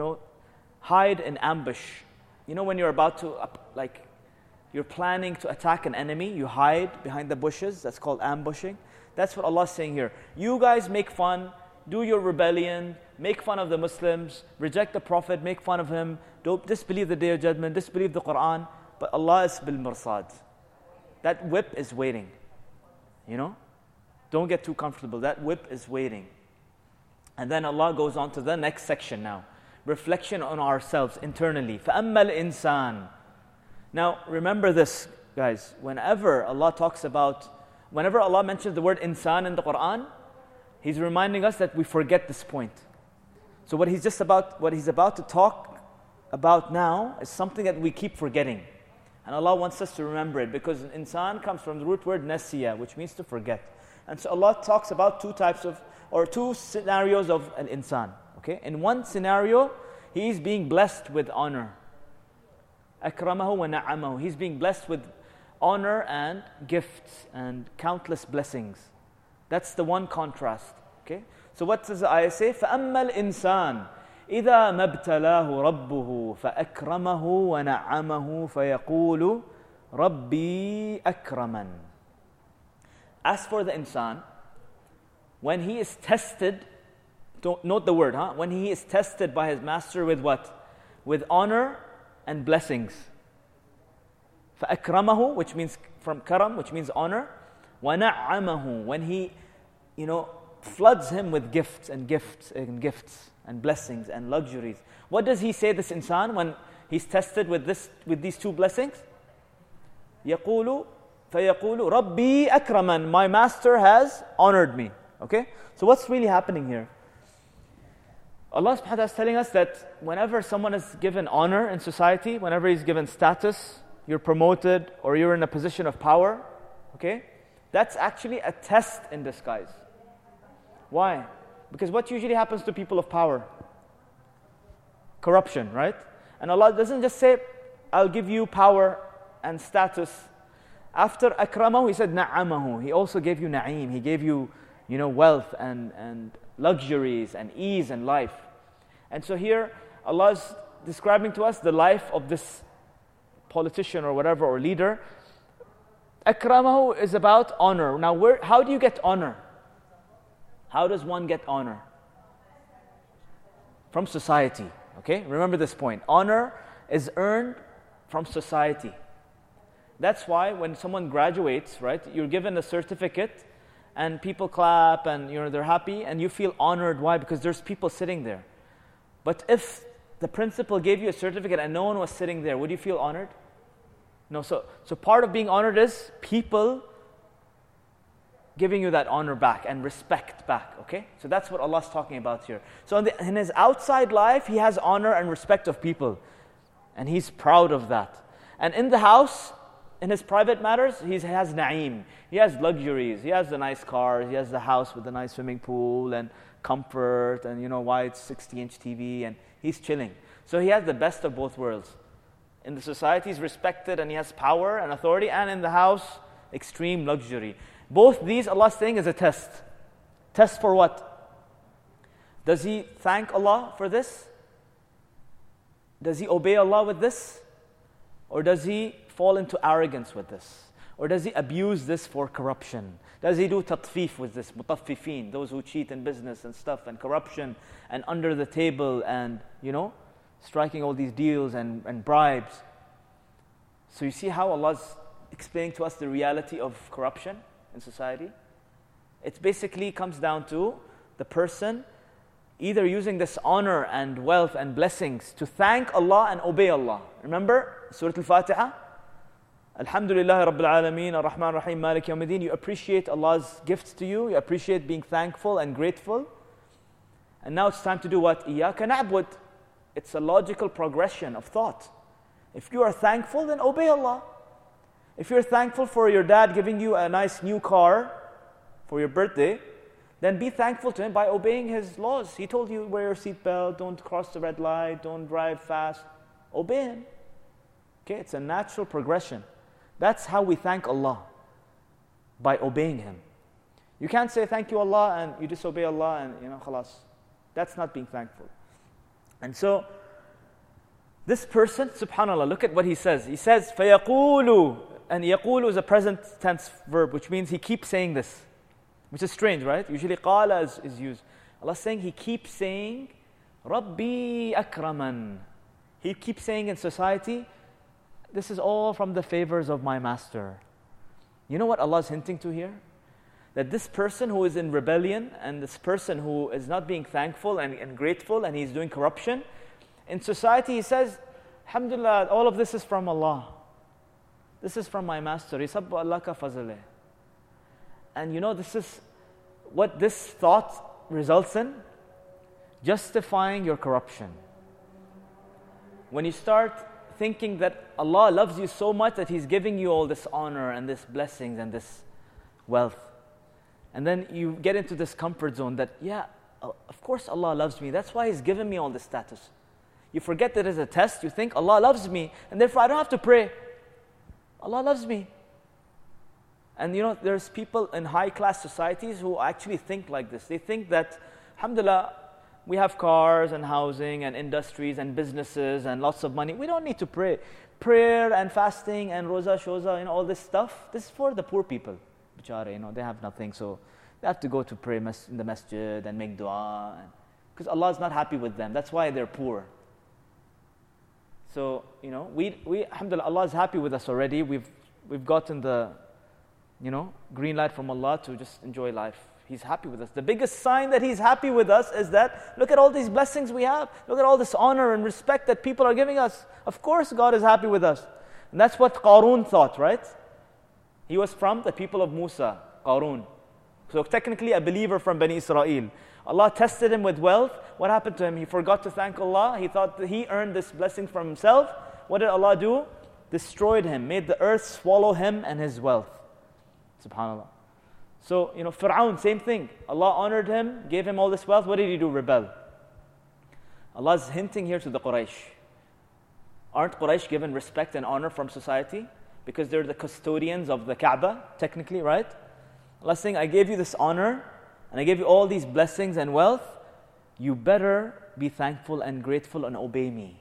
hide in ambush. When you're about to, you're planning to attack an enemy, you hide behind the bushes, that's called ambushing. That's what Allah is saying here. You guys make fun, do your rebellion, make fun of the Muslims, reject the Prophet, make fun of him, don't disbelieve the Day of Judgment, disbelieve the Quran, but Allah is bil-mirsad. That whip is waiting. Don't get too comfortable. That whip is waiting. And then Allah goes on to the next section now. Reflection on ourselves internally. فَأَمَّا الْإِنسَانِ. Now, remember this, guys. Whenever Allah mentions the word insan in the Quran, He's reminding us that we forget this point. So what He's about to talk about now is something that we keep forgetting. And Allah wants us to remember it, because insan comes from the root word nasiya, which means to forget. And so Allah talks about two scenarios of an insan. Okay? In one scenario, he is being blessed with honor. Akramahu wa na'amahu. He's being blessed with honor and gifts and countless blessings. That's the one contrast. Okay? So what does the ayah say? فَأَمَّا الْإِنسَانِ إِذَا مَبْتَلَاهُ رَبُّهُ فَأَكْرَمَهُ وَنَعَّمَهُ فَيَقُولُ رَبِّي أَكْرَمًا. As for the insan, when he is tested, note the word, when he is tested by his master with what? With honor and blessings. فَأَكْرَمَهُ, which means from karam, which means honor. وَنَعَّمَهُ, when he, floods him with gifts and blessings and luxuries. What does he say, this insan, when he's tested with these two blessings? فَيَقُولُ رَبِّي أَكْرَمًا, my master has honored me. Okay? So what's really happening here? Allah subhanahu wa ta'ala is telling us that whenever someone is given honor in society, whenever he's given status, you're promoted or you're in a position of power, okay? That's actually a test in disguise. Why? Because what usually happens to people of power? Corruption, right? And Allah doesn't just say, I'll give you power and status. After akramahu, He said na'amahu. He also gave you na'im. He gave you, wealth and luxuries and ease in life. And so here, Allah is describing to us the life of this politician or whatever, or leader. Akramahu is about honor. Now, how do you get honor? How does one get honor? From society. Okay? Remember this point. Honor is earned from society. That's why when someone graduates, right, you're given a certificate and people clap and they're happy and you feel honored. Why? Because there's people sitting there. But if the principal gave you a certificate and no one was sitting there, would you feel honored? No. So part of being honored is people giving you that honor back and respect back. Okay? So that's what Allah's talking about here. So in his outside life, he has honor and respect of people. And he's proud of that. And in the house, in his private matters, he has na'im. He has luxuries. He has the nice cars. He has the house with the nice swimming pool and comfort and wide 60-inch TV, and he's chilling. So he has the best of both worlds. In the society, he's respected and he has power and authority, and in the house, extreme luxury. Both these, Allah's saying, is a test. Test for what? Does he thank Allah for this? Does he obey Allah with this? Or does he fall into arrogance with this? Or does he abuse this for corruption? Does he do tatfif with this? Mutaffifin, those who cheat in business and stuff, and corruption, and under the table, and, striking all these deals and bribes. So you see how Allah's explaining to us the reality of corruption in society? It basically comes down to the person either using this honor and wealth and blessings to thank Allah and obey Allah. Remember Surah Al-Fatiha? Alhamdulillah Rabbil Alameen, Ar-Rahman Ar-Rahim, Malik Yawmiddin. You appreciate Allah's gifts to you. You appreciate being thankful and grateful. And now it's time to do what? Iyaka na'bud. It's a logical progression of thought. If you are thankful, then obey Allah. If you're thankful for your dad giving you a nice new car for your birthday, then be thankful to him by obeying his laws. He told you wear your seatbelt, don't cross the red light, don't drive fast. Obey him. Okay, it's a natural progression. That's how we thank Allah, by obeying him. You can't say thank you Allah and you disobey Allah and khalas. That's not being thankful. And so this person, subhanAllah, look at what he says. He says, فَيَقُولُ, and يَقُولُ is a present tense verb, which means he keeps saying this, which is strange, right? Usually qala is used. Allah's saying he keeps saying, Rabbi akraman. He keeps saying in society, this is all from the favors of my master. You know what Allah is hinting to here? That this person who is in rebellion and this person who is not being thankful and grateful and he's doing corruption, in society he says, alhamdulillah, all of this is from Allah. This is from my master. Yusabbu Allah ka fazale. And this is what this thought results in, justifying your corruption. When you start thinking that Allah loves you so much that He's giving you all this honor and this blessings and this wealth, and then you get into this comfort zone that, of course Allah loves me. That's why He's given me all this status. You forget that it's a test. You think Allah loves me, and therefore I don't have to pray. Allah loves me. And there's people in high-class societies who actually think like this. They think that, alhamdulillah, we have cars and housing and industries and businesses and lots of money. We don't need to pray. Prayer and fasting and roza, shoza, all this stuff, this is for the poor people. Bichare, they have nothing, so they have to go to pray in the masjid and make dua. Because Allah is not happy with them. That's why they're poor. So, we alhamdulillah, Allah is happy with us already. We've gotten the, green light from Allah to just enjoy life. He's happy with us. The biggest sign that He's happy with us is that, look at all these blessings we have. Look at all this honor and respect that people are giving us. Of course God is happy with us. And that's what Qarun thought, right? He was from the people of Musa, Qarun. So technically a believer from Bani Israel. Allah tested him with wealth. What happened to him? He forgot to thank Allah. He thought that he earned this blessing from himself. What did Allah do? Destroyed him, made the earth swallow him and his wealth. SubhanAllah. So, Fir'aun, same thing. Allah honored him, gave him all this wealth. What did he do? Rebel. Allah is hinting here to the Quraysh. Aren't Quraysh given respect and honor from society? Because they're the custodians of the Kaaba, technically, right? Allah is saying, I gave you this honor, and I gave you all these blessings and wealth. You better be thankful and grateful and obey me.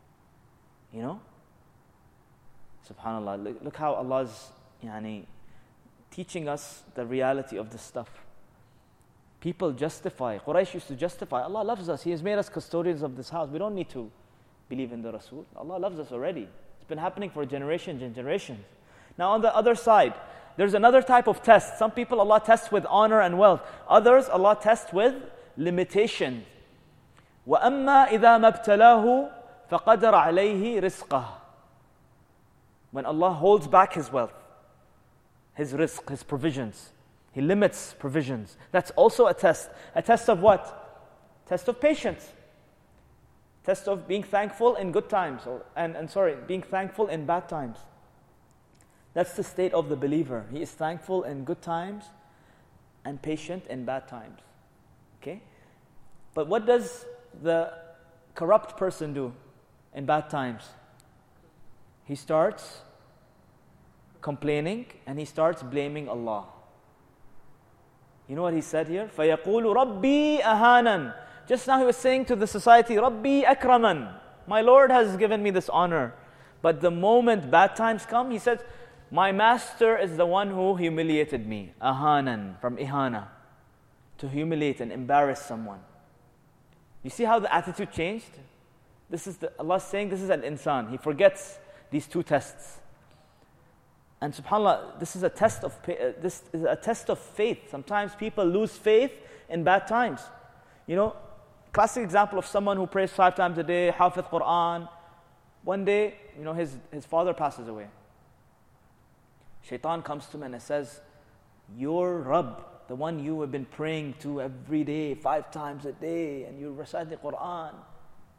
SubhanAllah. Look how Allah's teaching us the reality of this stuff. People justify. Quraysh used to justify. Allah loves us. He has made us custodians of this house. We don't need to believe in the Rasul. Allah loves us already. It's been happening for generations and generations. Now on the other side, there's another type of test. Some people Allah tests with honor and wealth. Others Allah tests with limitation. وَأَمَّا إِذَا مَبْتَلَاهُ فَقَدَرَ عَلَيْهِ رِزْقَهُ. When Allah holds back His wealth, His rizq, His provisions, He limits provisions. That's also a test. A test of what? Test of patience. Test of being thankful in good times, being thankful in bad times. That's the state of the believer. He is thankful in good times and patient in bad times. Okay? But what does the corrupt person do in bad times? He starts complaining and he starts blaming Allah. You know what he said here? فَيَقُولُ رَبِّي أَهَانًا. Just now he was saying to the society, رَبِّي أَكْرَمًا. My Lord has given me this honor. But the moment bad times come, he says, my master is the one who humiliated me. Ahanan, from ihana. To humiliate and embarrass someone. You see how the attitude changed? Allah saying this is an insan. He forgets these two tests. And subhanAllah, this is a test of faith. Sometimes people lose faith in bad times. Classic example of someone who prays 5 times a day, Hafiz Quran. One day, his father passes away. Shaitan comes to him and says, your Rabb, the one you have been praying to every day, 5 times a day, and you recite the Quran,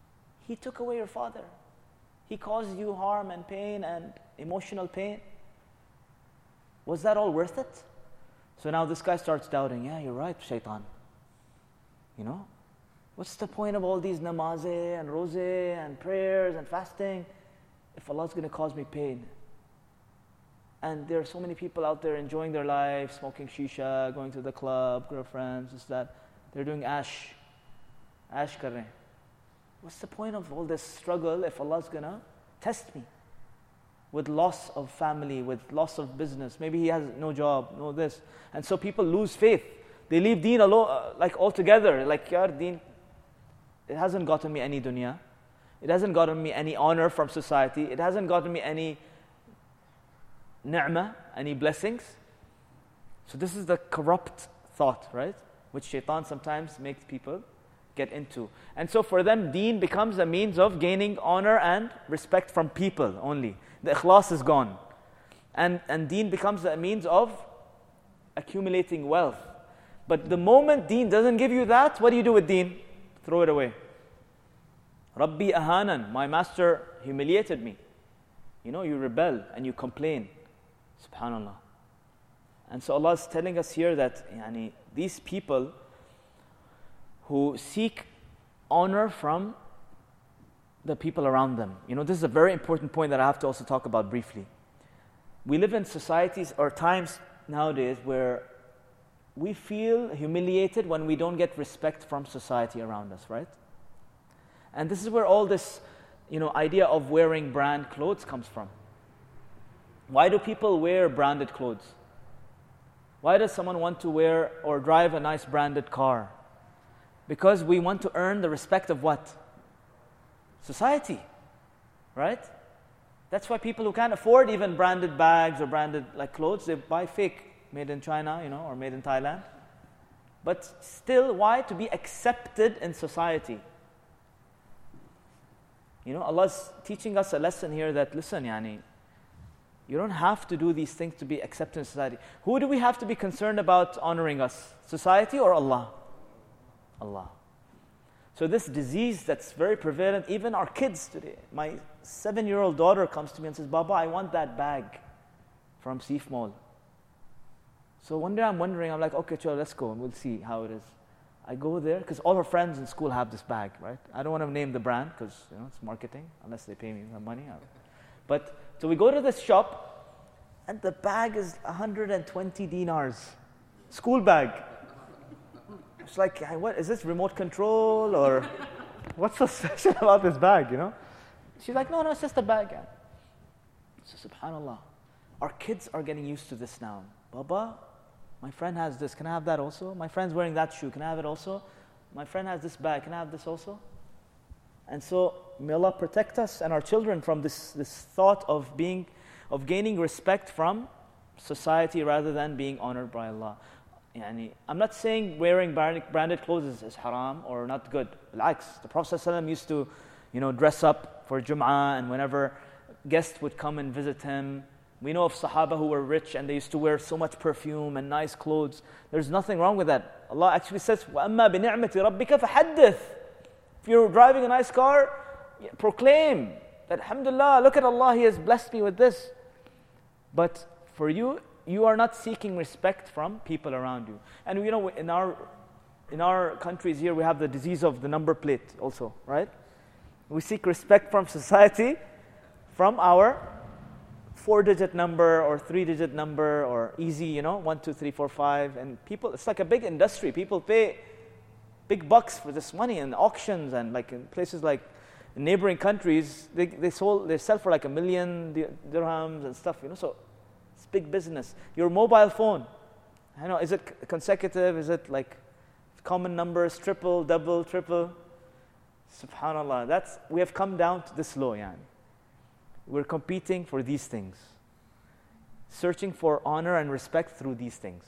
He took away your father. He caused you harm and pain and emotional pain. Was that all worth it? So now this guy starts doubting, yeah, you're right, shaitan. You know? What's the point of all these namazeh and roseh and prayers and fasting if Allah's going to cause me pain? And there are so many people out there enjoying their life, smoking shisha, going to the club, girlfriends, this, that. They're doing ash kar rahe hain. What's the point of all this struggle if Allah's going to test me? With loss of family, with loss of business. Maybe he has no job, no this. And so people lose faith. They leave deen alone, like altogether. Like, yaar, deen, it hasn't gotten me any dunya. It hasn't gotten me any honor from society. It hasn't gotten me any ni'mah, any blessings. So this is the corrupt thought, right? Which shaitan sometimes makes people get into. And so for them, deen becomes a means of gaining honor and respect from people only. The ikhlas is gone. And deen becomes a means of accumulating wealth. But the moment deen doesn't give you that, what do you do with deen? Throw it away. Rabbi ahanan, my master humiliated me. You know, you rebel and you complain. Subhanallah. And so Allah is telling us here that these people who seek honor from the people around them. You know, this is a very important point that I have to also talk about briefly. We live in societies or times nowadays where we feel humiliated when we don't get respect from society around us, right? And this is where all this, idea of wearing brand clothes comes from. Why do people wear branded clothes? Why does someone want to wear or drive a nice branded car? Because we want to earn the respect of what? Society, right? That's why people who can't afford even branded bags or branded clothes, they buy fake, made in China, or made in Thailand. But still, why? To be accepted in society. Allah's teaching us a lesson here that, listen, you don't have to do these things to be accepted in society. Who do we have to be concerned about honoring us? Society or Allah? Allah. So this disease that's very prevalent, even our kids today. My 7-year-old daughter comes to me and says, Baba, I want that bag from Seif Mall. So one day I'm like, okay, chalo, let's go and we'll see how it is. I go there, because all her friends in school have this bag, right? I don't want to name the brand, because it's marketing, unless they pay me the money. But, so we go to this shop, and the bag is 120 dinars. School bag. It's like, what, is this remote control, or what's so special about this bag, She's like, no, it's just a bag. So subhanAllah, our kids are getting used to this now. Baba, my friend has this, can I have that also? My friend's wearing that shoe, can I have it also? My friend has this bag, can I have this also? And so, may Allah protect us and our children from this thought of gaining respect from society rather than being honored by Allah. I'm not saying wearing branded clothes is haram or not good. The Prophet ﷺ used to, dress up for Jum'ah, and whenever guests would come and visit him. We know of Sahaba who were rich and they used to wear so much perfume and nice clothes. There's nothing wrong with that. Allah actually says, وَأَمَّا بِنِعْمَةِ رَبِّكَ فَحَدِّثْ. If you're driving a nice car, proclaim that, alhamdulillah, look at Allah, He has blessed me with this. But for you, you are not seeking respect from people around you. And in our countries here, we have the disease of the number plate also, right? We seek respect from society, from our 4-digit number or 3-digit number or easy, 1, 2, 3, 4, 5. And people, it's like a big industry. People pay big bucks for this money in auctions, and in places like in neighboring countries, they sell for like 1 million dirhams and stuff, So it's big business. Your mobile phone, is it consecutive? Is it like common numbers, triple, double, triple? Subhanallah, we have come down to this low, We're competing for these things, searching for honor and respect through these things,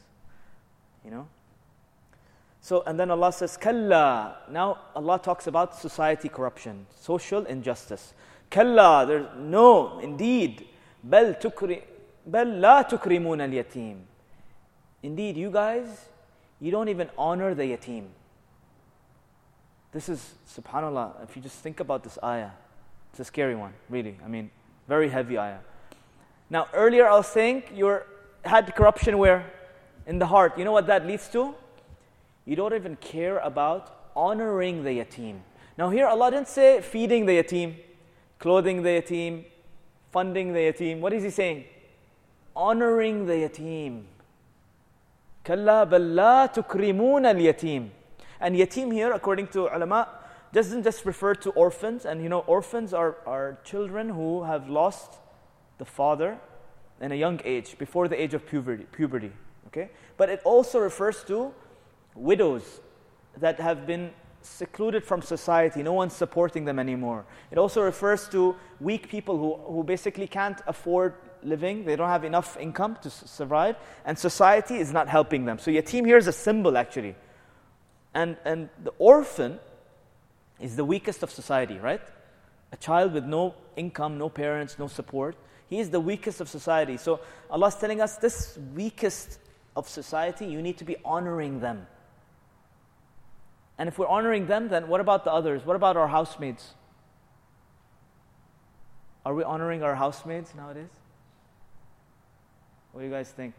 So, and then Allah says, Kalla. Now Allah talks about society corruption, social injustice. Kalla, there's no, indeed. Bal la tukrimun al-yatim. Indeed, you guys, you don't even honor the yatim. This is, subhanAllah, if you just think about this ayah, it's a scary one, really. I mean, very heavy ayah. Now, earlier I was saying you had corruption where? In the heart. You know what that leads to? You don't even care about honoring the yatim. Now here Allah didn't say feeding the yatim, clothing the yatim, funding the yatim. What is He saying? Honoring the yatim. كَلَّا بَلْ لَا تُكْرِمُونَ الْيَتِيمِ. And yatim here, according to ulama, doesn't just refer to orphans. And orphans are children who have lost the father in a young age, before the age of puberty. Okay? But it also refers to widows that have been secluded from society. No one's supporting them anymore. It also refers to weak people who basically can't afford living. They don't have enough income to survive. And society is not helping them. So yatim here is a symbol actually. And the orphan is the weakest of society, right? A child with no income, no parents, no support. He is the weakest of society. So Allah is telling us this weakest of society, you need to be honoring them. And if we're honoring them, then what about the others? What about our housemates? Are we honoring our housemates nowadays? What do you guys think?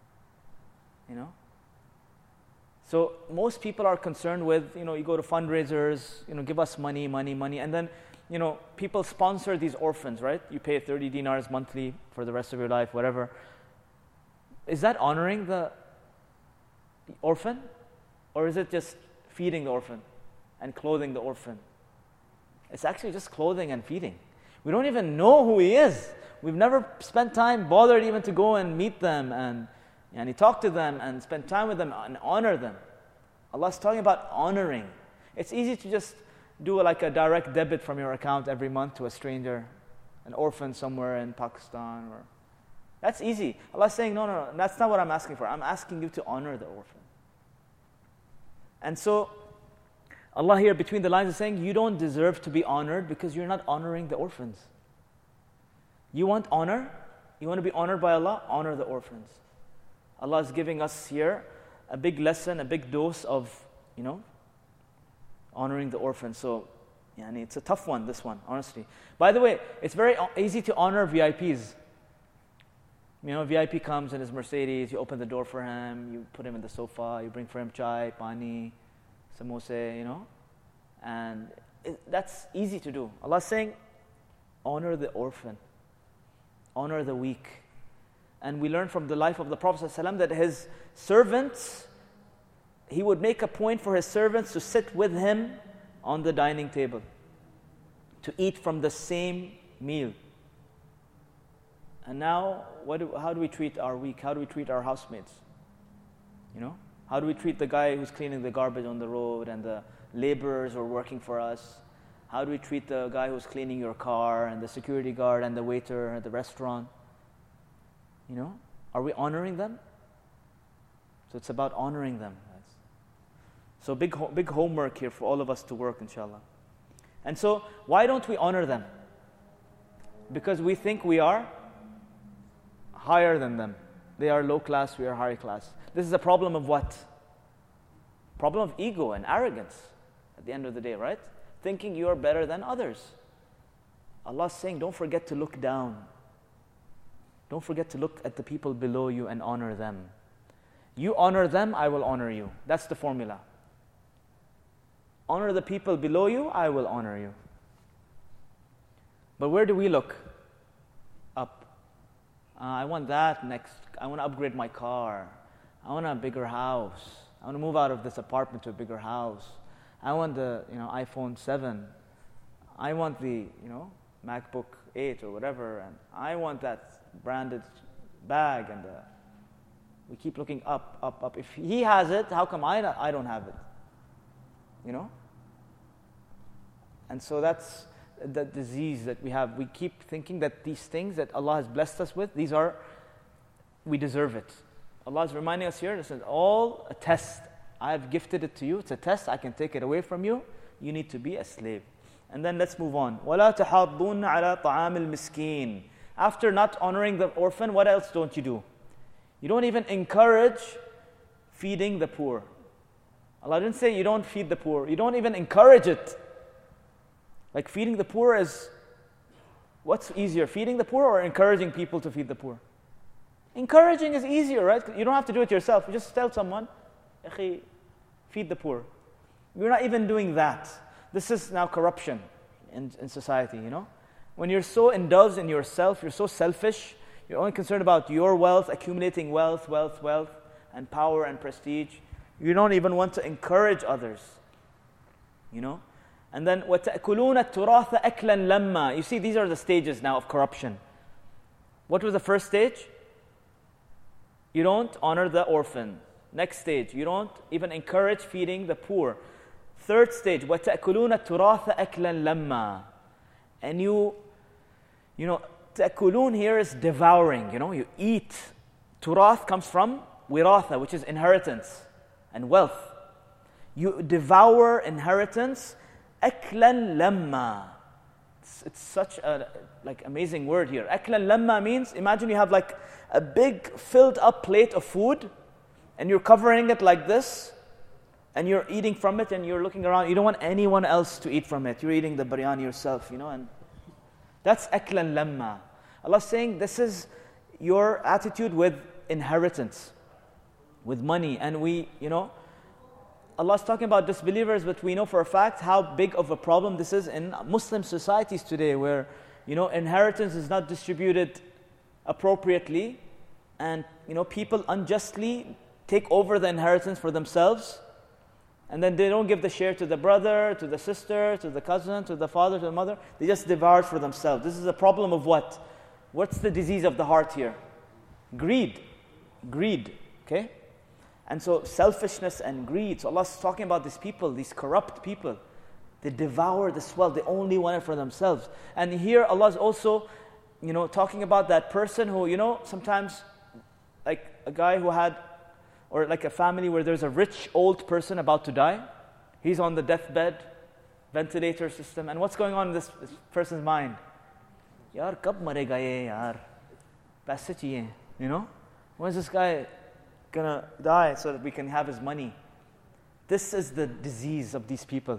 So most people are concerned with, you go to fundraisers, give us money, and then, people sponsor these orphans, right? You pay 30 dinars monthly for the rest of your life, whatever. Is that honoring the orphan? Or is it just feeding the orphan and clothing the orphan? It's actually just clothing and feeding. We don't even know who he is. We've never spent time, bothered even to go and meet them and talk to them and spend time with them and honor them. Allah's talking about honoring. It's easy to just do like a direct debit from your account every month to a stranger, an orphan somewhere in Pakistan. That's easy. Allah's saying, no, that's not what I'm asking for. I'm asking you to honor the orphan. And so, Allah here between the lines is saying, you don't deserve to be honored because you're not honoring the orphans. You want honor? You want to be honored by Allah? Honor the orphans. Allah is giving us here a big lesson, a big dose of, honoring the orphans. So, it's a tough one, this one, honestly. By the way, it's very easy to honor VIPs. VIP comes in his Mercedes, you open the door for him, you put him in the sofa, you bring for him chai, pani, samosa, and that's easy to do. Allah is saying, honor the orphan, honor the weak. And we learn from the life of the Prophet ﷺ that his servants, he would make a point for his servants to sit with him on the dining table, to eat from the same meal. And now, how do we treat our weak? How do we treat our housemates? How do we treat the guy who's cleaning the garbage on the road and the laborers who are working for us? How do we treat the guy who's cleaning your car and the security guard and the waiter at the restaurant? Are we honoring them? So it's about honoring them, guys. So big homework here for all of us to work, inshallah. And so, why don't we honor them? Because we think we are higher than them. They are low class, we are high class. This is a problem of what? Problem of ego and arrogance at the end of the day, right? Thinking you are better than others. Allah is saying, don't forget to look down. Don't forget to look at the people below you and honor them. You honor them, I will honor you. That's the formula. Honor the people below you, I will honor you. But where do we look? Up. I want that next. I want to upgrade my car. I want a bigger house. I want to move out of this apartment to a bigger house. I want the iPhone 7. I want the MacBook 8 or whatever, and I want that branded bag. And we keep looking up. If he has it, how come I don't have it? And so that's the disease that we have. We keep thinking that these things that Allah has blessed us with, we deserve it. Allah is reminding us here, this is all a test. I have gifted it to you. It's a test. I can take it away from you. You need to be a slave. And then let's move on. وَلَا تَحَاضُّونَ عَلَى طَعَامِ الْمِسْكِينِ. After not honoring the orphan, what else don't you do? You don't even encourage feeding the poor. Allah didn't say you don't feed the poor. You don't even encourage it. Like feeding the poor is, what's easier, feeding the poor or encouraging people to feed the poor? Encouraging is easier, right? You don't have to do it yourself. You just tell someone, "Akhi, feed the poor." You're not even doing that. This is now corruption in society, you know? When you're so indulged in yourself, you're so selfish, you're only concerned about your wealth, accumulating wealth, and power and prestige. You don't even want to encourage others, you know? And then, وَتَأْكُلُونَ التُّرَاثَ أَكْلًا لَمَّا. You see, these are the stages now of corruption. What was the first stage? You don't honor the orphan. Next stage, you don't even encourage feeding the poor. Third stage, وَتَأْكُلُونَ التُّرَاثَ أَكْلًا لَمَّا. And you know, تَأْكُلُون here is devouring, you know, you eat. Turath comes from wiratha, which is inheritance and wealth. You devour inheritance, أَكْلًا لَمَّا. It's such a amazing word here. أَكْلًا لَمَّا means, imagine you have like a big filled up plate of food and you're covering it like this and you're eating from it and you're looking around. You don't want anyone else to eat from it. You're eating the biryani yourself, you know, and that's أَكْلًا لَمَّا. Allah's saying this is your attitude with inheritance, with money. And we, you know, Allah's talking about disbelievers, but we know for a fact how big of a problem this is in Muslim societies today, where, you know, inheritance is not distributed appropriately, and, you know, people unjustly take over the inheritance for themselves, and then they don't give the share to the brother, to the sister, to the cousin, to the father, to the mother. They just devour it for themselves. This is a problem of what? What's the disease of the heart here? Greed. Greed, okay? And so selfishness and greed. So Allah's talking about these people, these corrupt people. They devour this wealth. They only want it for themselves. And here Allah's also, you know, talking about that person who, you know, sometimes like a guy who had, or like a family where there's a rich old person about to die. He's on the deathbed, ventilator system. And what's going on in this person's mind? Yaar, kab marega ye yaar? Paise chahiye, you know? When is this guy gonna die so that we can have his money? This is the disease of these people.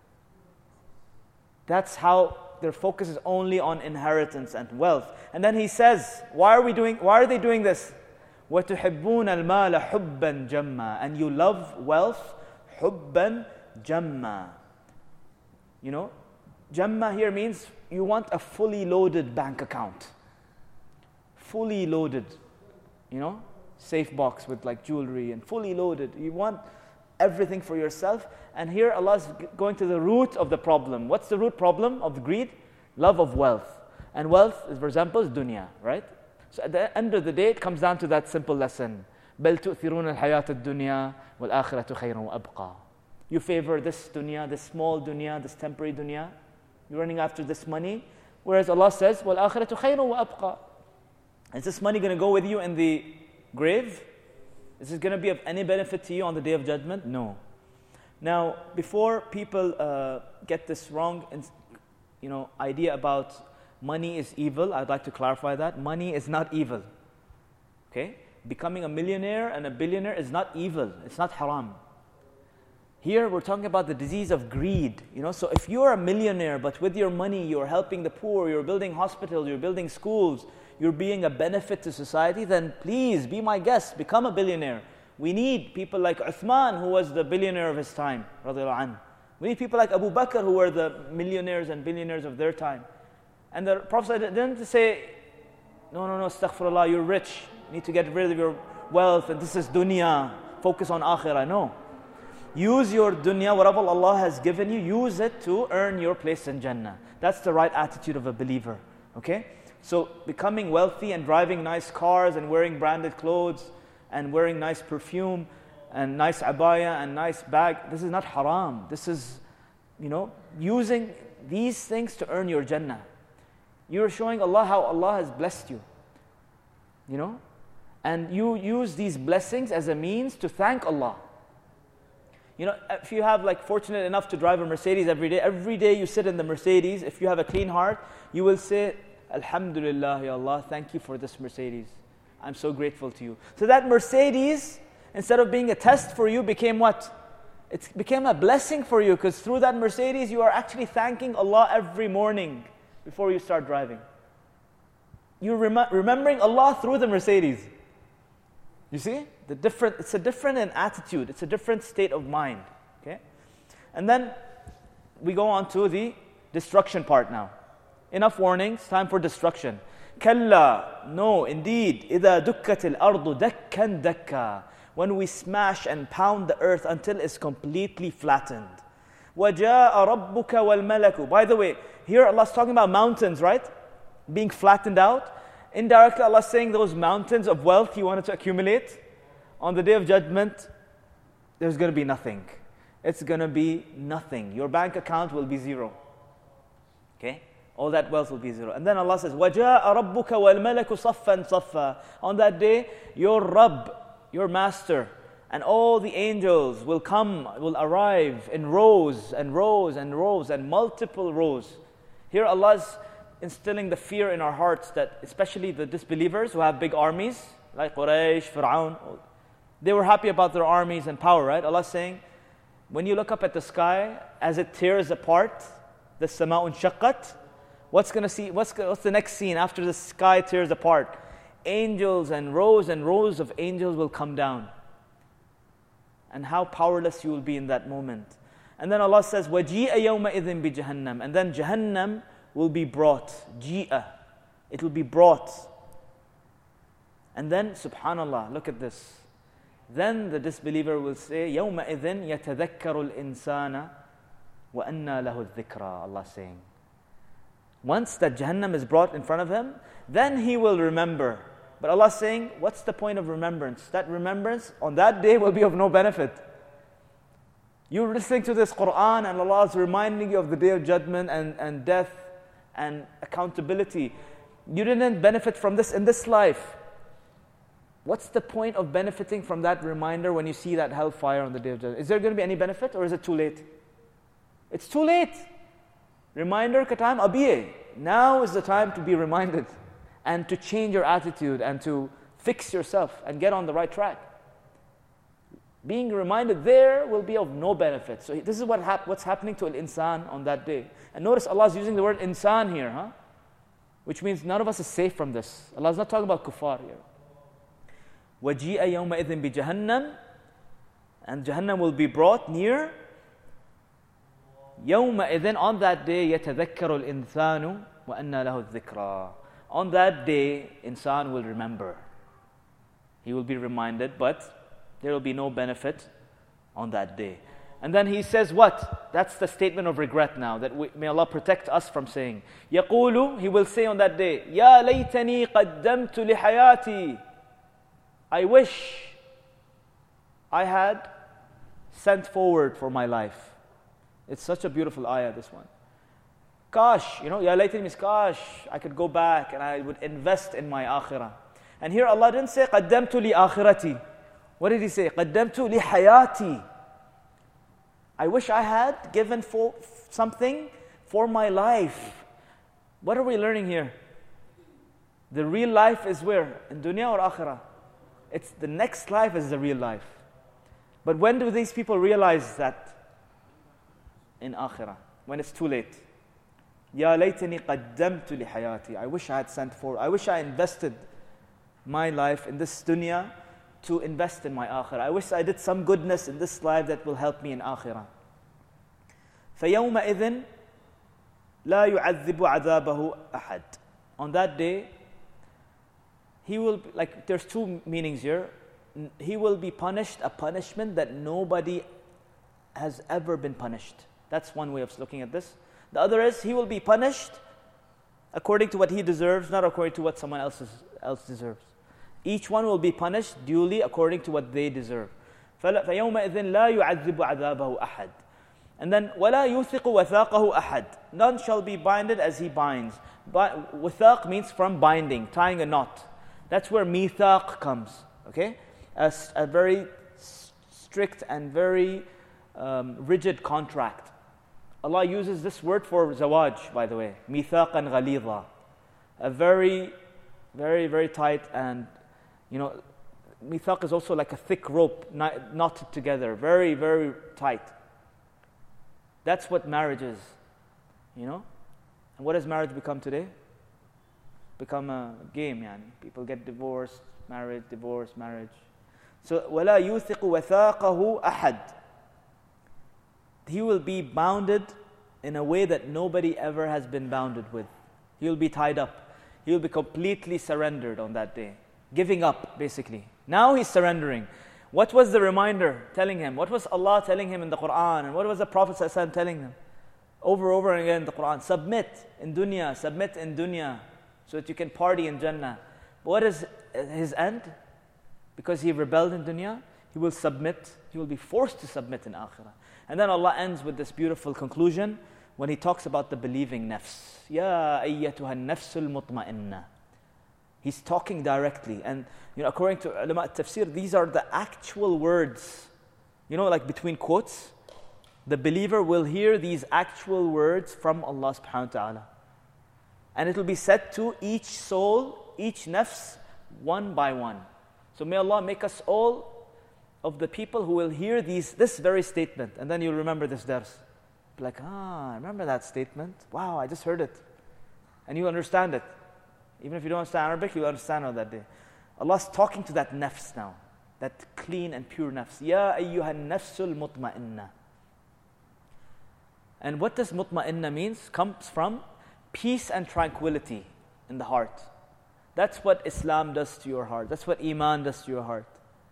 That's how their focus is only on inheritance and wealth. And then he says, why are they doing this? وَتُحِبُّونَ الْمَالَ حُبًّا جَمًّا. And you love wealth, حُبًّا جَمًّا. You know, jamma here means you want a fully loaded bank account. Fully loaded, you know, safe box with like jewelry and fully loaded. You want everything for yourself. And here Allah is going to the root of the problem. What's the root problem of greed? Love of wealth. And wealth, for example, is dunya, right? So at the end of the day, it comes down to that simple lesson. بَلْ تُؤْثِرُونَ الْحَيَاةَ الدُّنْيَا وَالْآخِرَةُ خَيْرٌ وَأَبْقَى. You favor this dunya, this small dunya, this temporary dunya. You're running after this money. Whereas Allah says, وَالْآخِرَةُ خَيْرٌ وَأَبْقَى. Is this money going to go with you in the grave? Is it going to be of any benefit to you on the Day of Judgment? No. Now, before people get this wrong, you know, idea about money is evil, I'd like to clarify that. Money is not evil. Okay? Becoming a millionaire and a billionaire is not evil. It's not haram. Here we're talking about the disease of greed. You know, so if you're a millionaire, but with your money you're helping the poor, you're building hospitals, you're building schools, you're being a benefit to society, then please be my guest, become a billionaire. We need people like Uthman, who was the billionaire of his time, radiallahu anhu. We need people like Abu Bakr, who were the millionaires and billionaires of their time. And the Prophet didn't say, no, astaghfirullah, you're rich, you need to get rid of your wealth, and this is dunya, focus on akhirah. No. Use your dunya, whatever Allah has given you, use it to earn your place in Jannah. That's the right attitude of a believer. Okay? So becoming wealthy and driving nice cars and wearing branded clothes and wearing nice perfume and nice abaya and nice bag, this is not haram. This is, you know, using these things to earn your Jannah. You're showing Allah how Allah has blessed you. You know? And you use these blessings as a means to thank Allah. You know, if you have like fortunate enough to drive a Mercedes every day you sit in the Mercedes, if you have a clean heart, you will say, Alhamdulillah, Ya Allah, thank you for this Mercedes. I'm so grateful to you. So that Mercedes, instead of being a test for you, became what? It became a blessing for you because through that Mercedes, you are actually thanking Allah every morning before you start driving. You're remembering Allah through the Mercedes. You see? It's a different attitude. It's a different state of mind. Okay? And then we go on to the destruction part now. Enough warnings, time for destruction. Kalla, no, indeed. إِذَا دُكَّتِ الْأَرْضُ دَكًّا دَكًّا. When we smash and pound the earth until it's completely flattened. وَجَاءَ رَبُّكَ وَالْمَلَكُ. By the way, here Allah's talking about mountains, right? Being flattened out. Indirectly, Allah's saying those mountains of wealth you wanted to accumulate, on the Day of Judgment, there's going to be nothing. It's going to be nothing. Your bank account will be zero. Okay? All that wealth will be zero. And then Allah says, وَجَاءَ رَبُّكَ وَالْمَلَكُ صَفًّا صَفًّا. On that day, your Rabb, your Master, and all the angels will arrive in rows and rows and rows and multiple rows. Here Allah is instilling the fear in our hearts that especially the disbelievers who have big armies, like Quraysh, Fir'aun, they were happy about their armies and power, right? Allah is saying, when you look up at the sky, as it tears apart, the sama'un shaqqat, what's the next scene after the sky tears apart? Angels and rows of angels will come down. And how powerless you will be in that moment. And then Allah says, وَجِيءَ يَوْمَئِذٍ بِجَهَنَّمْ. And then Jahannam will be brought. Ji'a. It will be brought. And then, subhanallah, look at this. Then the disbeliever will say, يَوْمَئِذٍ يَتَذَكَّرُ الْإِنسَانَ وَأَنَّى لَهُ الذِّكْرَى. Allah saying. Once that Jahannam is brought in front of him, then he will remember. But Allah is saying, what's the point of remembrance? That remembrance on that day will be of no benefit. You're listening to this Quran and Allah is reminding you of the Day of Judgment and death and accountability. You didn't benefit from this in this life. What's the point of benefiting from that reminder when you see that hellfire on the Day of Judgment? Is there going to be any benefit or is it too late? It's too late. Reminder ka time abhi. Now is the time to be reminded and to change your attitude and to fix yourself and get on the right track. Being reminded there will be of no benefit. So this is what's happening to al-insan on that day. And notice Allah is using the word insan here, which means none of us is safe from this. Allah is not talking about kuffar here. وَجِيءَ يَوْمَئِذٍ بِجَهَنَّمْ. And Jahannam will be brought near. يَوْمَئِذٍ. On that day, يَتَذَكَّرُ الْإِنسَانُ وَأَنَّى لَهُ الذِّكْرَى. On that day, insan will remember. He will be reminded, but there will be no benefit on that day. And then he says what? That's the statement of regret now, that may Allah protect us from saying. يَقُولُ. He will say on that day, يَا لَيْتَنِي قَدَّمْتُ لِحَيَاتِي. I wish I had sent forward for my life. It's such a beautiful ayah, this one. Kash, Ya laytani means kash, I could go back and I would invest in my akhirah. And here Allah didn't say, قَدَّمْتُ لِآخِرَتِي. What did He say? قَدَّمْتُ لِحَيَاتِي. I wish I had given for something for my life. What are we learning here? The real life is where? In dunya or akhirah? It's the next life is the real life. But when do these people realize that? In akhirah, when it's too late. Ya laytani qaddamtu li hayati. I wish I had sent forward. I wish I invested my life in this dunya to invest in my akhirah. I wish I did some goodness in this life that will help me in akhirah. فَيَوْمَئِذٍ لَا يُعَذِّبُ عَذَابَهُ أَحَدٍ. On that day, he will, there's two meanings here. He will be punished a punishment that nobody has ever been punished. That's one way of looking at this. The other is, he will be punished according to what he deserves, not according to what someone else deserves. Each one will be punished duly according to what they deserve. فَيَوْمَئِذٍ لَا يُعَذِّبُ عَذَابَهُ أَحَدٍ. And then, وَلَا يُوثِقُ وَثَاقَهُ أَحَدٍ. None shall be binded as he binds. Wathaq means from binding, tying a knot. That's where mithaq comes. Okay? As a very strict and very rigid contract. Allah uses this word for zawaj, by the way. Mithaqan ghalidha. A very, very, very tight and, Mithaq is also like a thick rope knotted together, very, very tight. That's what marriage is, you know. And what has marriage become today? Become a game, yani. People get divorced, marriage, divorce, marriage. So, وَلَا يُوثِقُ وَثَاقَهُ أَحَدٌ. He will be bounded in a way that nobody ever has been bounded with. He will be tied up. He will be completely surrendered on that day. Giving up, basically. Now he's surrendering. What was the reminder telling him? What was Allah telling him in the Quran? And what was the Prophet ﷺ telling him? Over and over again in the Quran. Submit in dunya, submit in dunya, so that you can party in Jannah. But what is his end? Because he rebelled in dunya, he will submit, he will be forced to submit in akhirah. And then Allah ends with this beautiful conclusion when He talks about the believing nafs. Ya ayyatuha nafsul mutma'inna. He's talking directly. And according to ulama tafsir, these are the actual words. Like between quotes, the believer will hear these actual words from Allah subhanahu wa ta'ala. And it will be said to each soul, each nafs, one by one. So may Allah make us all of the people who will hear this very statement. And then you'll remember this dars. Be like, I remember that statement. Wow, I just heard it. And you understand it. Even if you don't understand Arabic, you'll understand on that day. Allah's talking to that nafs now. That clean and pure nafs. Ya ayyuhan nafsul mutma'inna. And what does mutma'inna means? Comes from peace and tranquility in the heart. That's what Islam does to your heart. That's what Iman does to your heart.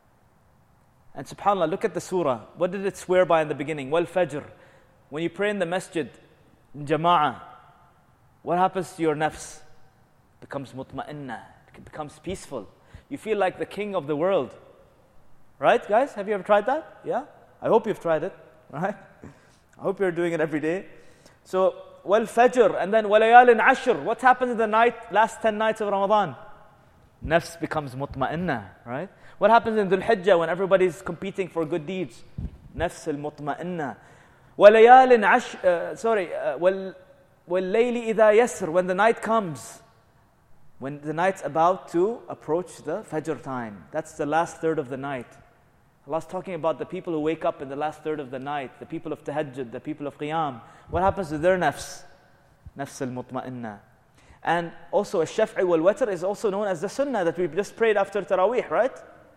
And subhanAllah, look at the surah. What did it swear by in the beginning? Wal fajr. When you pray in the masjid, in jama'ah, what happens to your nafs? It becomes mutma'inna. It becomes peaceful. You feel like the king of the world. Right, guys? Have you ever tried that? Yeah? I hope you've tried it. Right? I hope you're doing it every day. So, wal fajr, and then walayalin ashr. What happens in the last 10 nights of Ramadan? Nafs becomes mutma'inna, right? What happens in Dhul Hijjah when everybody's competing for good deeds? Nafs al-mutma'inna. Walayalin ashr, wal-layli idha yasr, when the night comes. When the night's about to approach the fajr time. That's the last third of the night. Allah's talking about the people who wake up in the last third of the night, the people of tahajjud, the people of qiyam. What happens to their nafs? Nafs al-mutma'inna. And also, al-shaf'i wal-watr is also known as the sunnah that we just prayed after Taraweeh, right?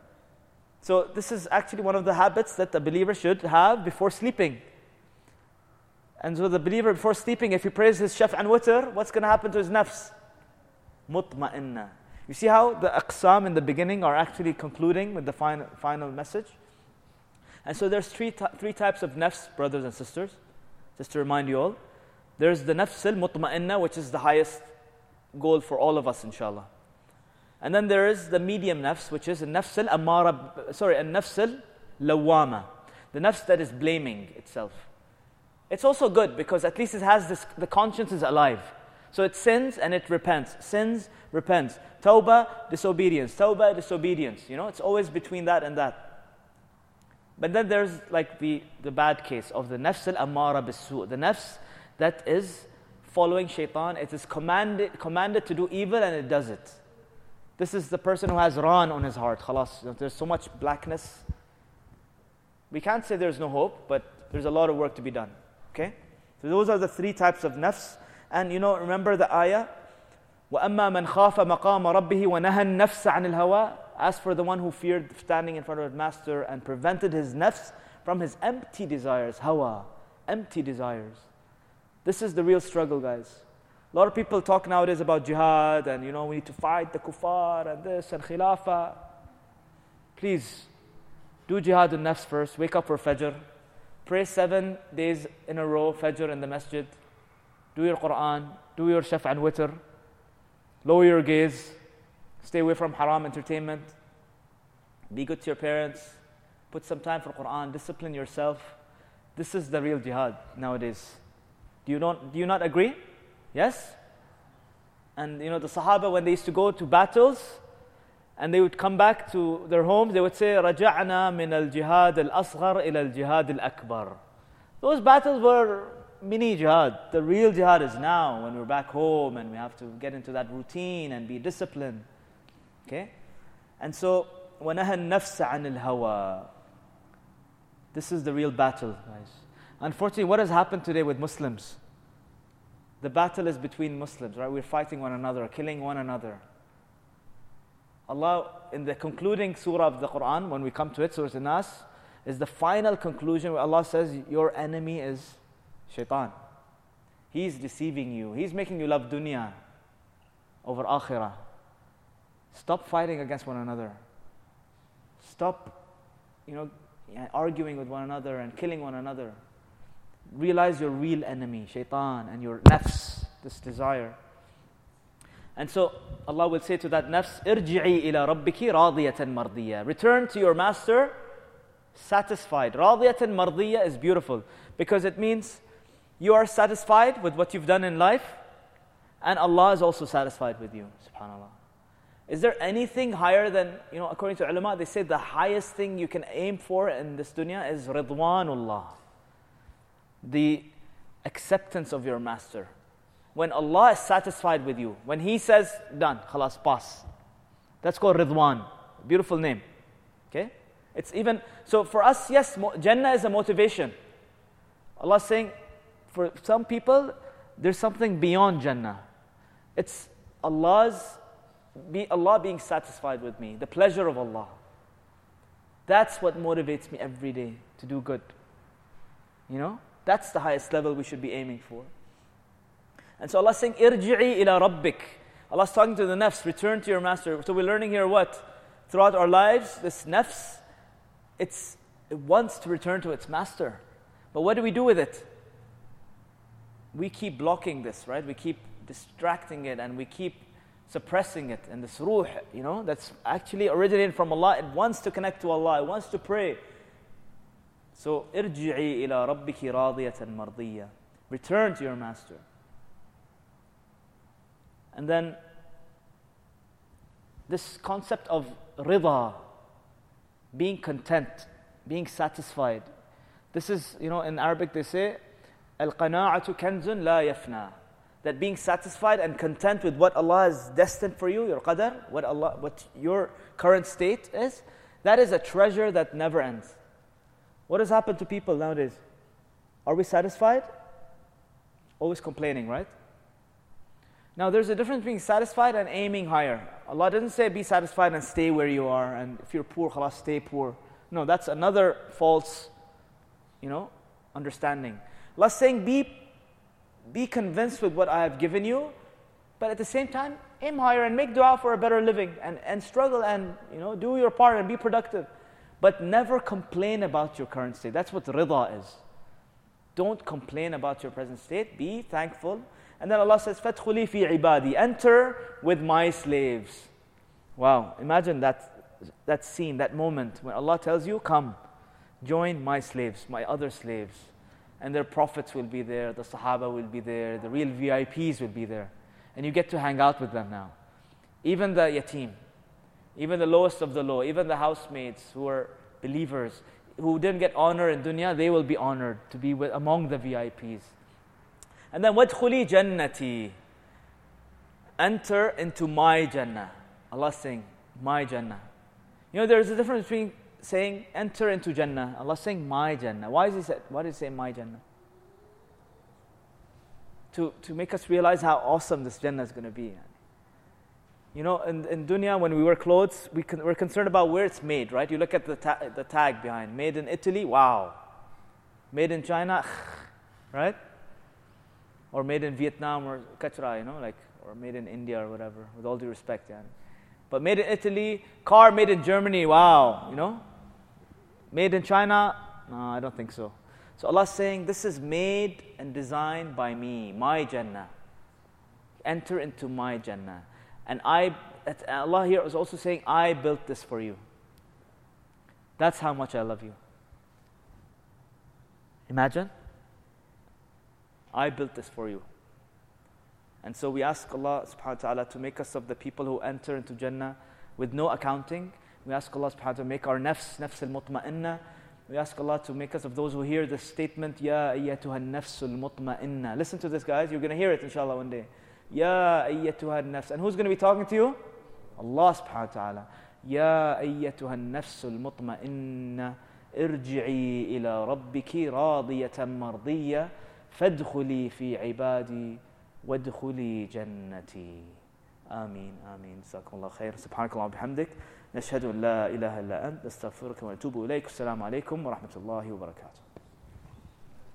So this is actually one of the habits that the believer should have before sleeping. And so the believer before sleeping, if he prays his shaf' and watr, what's going to happen to his nafs? Mutma'inna. You see how the aqsam in the beginning are actually concluding with the final message? And so there's three types of nafs, brothers and sisters, just to remind you all. There's the nafs al-mutma'inna, which is the highest goal for all of us, inshallah. And then there is the medium nafs, which is an-nafs al-nafs al-lawwama, the nafs that is blaming itself. It's also good because at least it has this, the conscience is alive. So it sins and it repents. Sins, repents. Tawbah, disobedience. Tawbah, disobedience. It's always between that and that. But then there's like the bad case of the nafs al-ammara bis-su', the nafs that is following shaitan. It is commanded to do evil and it does it. This is the person who has ran on his heart. Khalas, there's so much blackness. We can't say there's no hope, but there's a lot of work to be done. Okay? So those are the three types of nafs. And remember the ayah? وَأَمَّا مَنْ خَافَ مَقَامَ رَبِّهِ وَنَهَى النَّفْسَ عَنِ الْهَوَىٰ. As for the one who feared standing in front of his master and prevented his nafs from his empty desires. Hawa, empty desires. This is the real struggle, guys. A lot of people talk nowadays about jihad and we need to fight the kuffar and this and khilafah. Please, do jihad in nafs first. Wake up for fajr. Pray 7 days in a row, fajr in the masjid. Do your Quran. Do your shaf' and witr. Lower your gaze. Stay away from haram entertainment. Be good to your parents. Put some time for Quran. Discipline yourself. This is the real jihad nowadays. Do you not agree? Yes? And the Sahaba, when they used to go to battles and they would come back to their homes, they would say, رَجَعْنَا مِنَ الْجِهَادِ الْأَصْغَرِ إِلَى الْجِهَادِ الْأَكْبَرِ. Those battles were mini jihad. The real jihad is now when we're back home and we have to get into that routine and be disciplined. Okay? And so وَنَهَى النَّفْسَ عَنِ الْهَوَى. This is the real battle, guys. Unfortunately, what has happened today with Muslims? The battle is between Muslims, right? We're fighting one another, killing one another. Allah, in the concluding surah of the Quran, when we come to it, Surah An-Nas, is the final conclusion where Allah says, your enemy is shaitan. He's deceiving you. He's making you love dunya over akhirah. Stop fighting against one another. Stop, arguing with one another and killing one another. Realize your real enemy, shaitan, and your nafs, this desire. And so Allah will say to that nafs, irji'i ila rabbiki radiyatan mardiyya. Return to your master satisfied. Radiyatan mardiyya is beautiful because it means you are satisfied with what you've done in life and Allah is also satisfied with you. SubhanAllah. Is there anything higher than, according to ulama, they say the highest thing you can aim for in this dunya is ridwanullah. The acceptance of your master. When Allah is satisfied with you, when He says, done, khalas, pass. That's called Ridwan. Beautiful name. Okay? It's even, so for us, yes, Jannah is a motivation. Allah is saying, for some people, there's something beyond Jannah. It's Allah being satisfied with me, the pleasure of Allah. That's what motivates me every day to do good. That's the highest level we should be aiming for. And so Allah is saying, irji'i ila rabbik. Allah is talking to the nafs, return to your master. So we're learning here what? Throughout our lives, this nafs, it wants to return to its master. But what do we do with it? We keep blocking this, right? We keep distracting it and we keep suppressing it. And this ruh, that's actually originated from Allah. It wants to connect to Allah. It wants to pray. So, irji'i ila rabbiki radiyatan mardiyya. Return to your master. And then, this concept of rida, being content, being satisfied. This is, in Arabic they say, al-qana'atu kanzun la yafna. That being satisfied and content with what Allah has destined for you, your qadar, what your current state is, that is a treasure that never ends. What has happened to people nowadays? Are we satisfied? Always complaining, right? Now there's a difference between satisfied and aiming higher. Allah doesn't say be satisfied and stay where you are, and if you're poor, khalas, stay poor. No, that's another false, understanding. Allah's saying be convinced with what I have given you, but at the same time, aim higher and make dua for a better living and struggle and do your part and be productive. But never complain about your current state. That's what rida is. Don't complain about your present state. Be thankful. And then Allah says, فَادْخُلِي فِي عِبَادِي. Enter with my slaves. Wow, imagine that scene, that moment when Allah tells you, come, join my slaves, my other slaves. And their prophets will be there, the Sahaba will be there, the real VIPs will be there. And you get to hang out with them now. Even the yatim, even the lowest of the low, even the housemates who are believers, who didn't get honor in dunya, they will be honored to be among the VIPs. And then, وَادْخُلِي جَنَّتِي. Enter into my Jannah. Allah is saying, my Jannah. There's a difference between saying, enter into Jannah. Allah is saying, my Jannah. Why does He say my Jannah? To make us realize how awesome this Jannah is going to be. In dunya, when we wear clothes, we're concerned about where it's made, right? You look at the tag behind. Made in Italy, wow. Made in China, right? Or made in Vietnam or Kachra, or made in India or whatever, with all due respect. But made in Italy, car made in Germany, wow, Made in China, no, I don't think so. So Allah is saying, this is made and designed by me, my Jannah. Enter into my Jannah. And Allah here is also saying, I built this for you. That's how much I love you. Imagine. I built this for you. And so we ask Allah subhanahu wa ta'ala to make us of the people who enter into Jannah with no accounting. We ask Allah subhanahu wa ta'ala to make our nafs al-mutma'inna. We ask Allah to make us of those who hear the statement, Ya ayyatuha nafs al-mutma'inna. Listen to this, guys. You're going to hear it inshallah one day. Ya ayyatuha nafs. And who's going to be talking to you? Allah subhanahu wa ta'ala. يا أيتها النفس المطمئنة ارجعي إلى ربك راضية مرضية فادخلي في عبادي وادخلي جنتي. آمين آمين. جزاكم الله خير. سبحانك اللهم وبحمدك نشهد أن لا إله إلا أنت نستغفرك ونتوب إليك. السلام عليكم ورحمة الله وبركاته.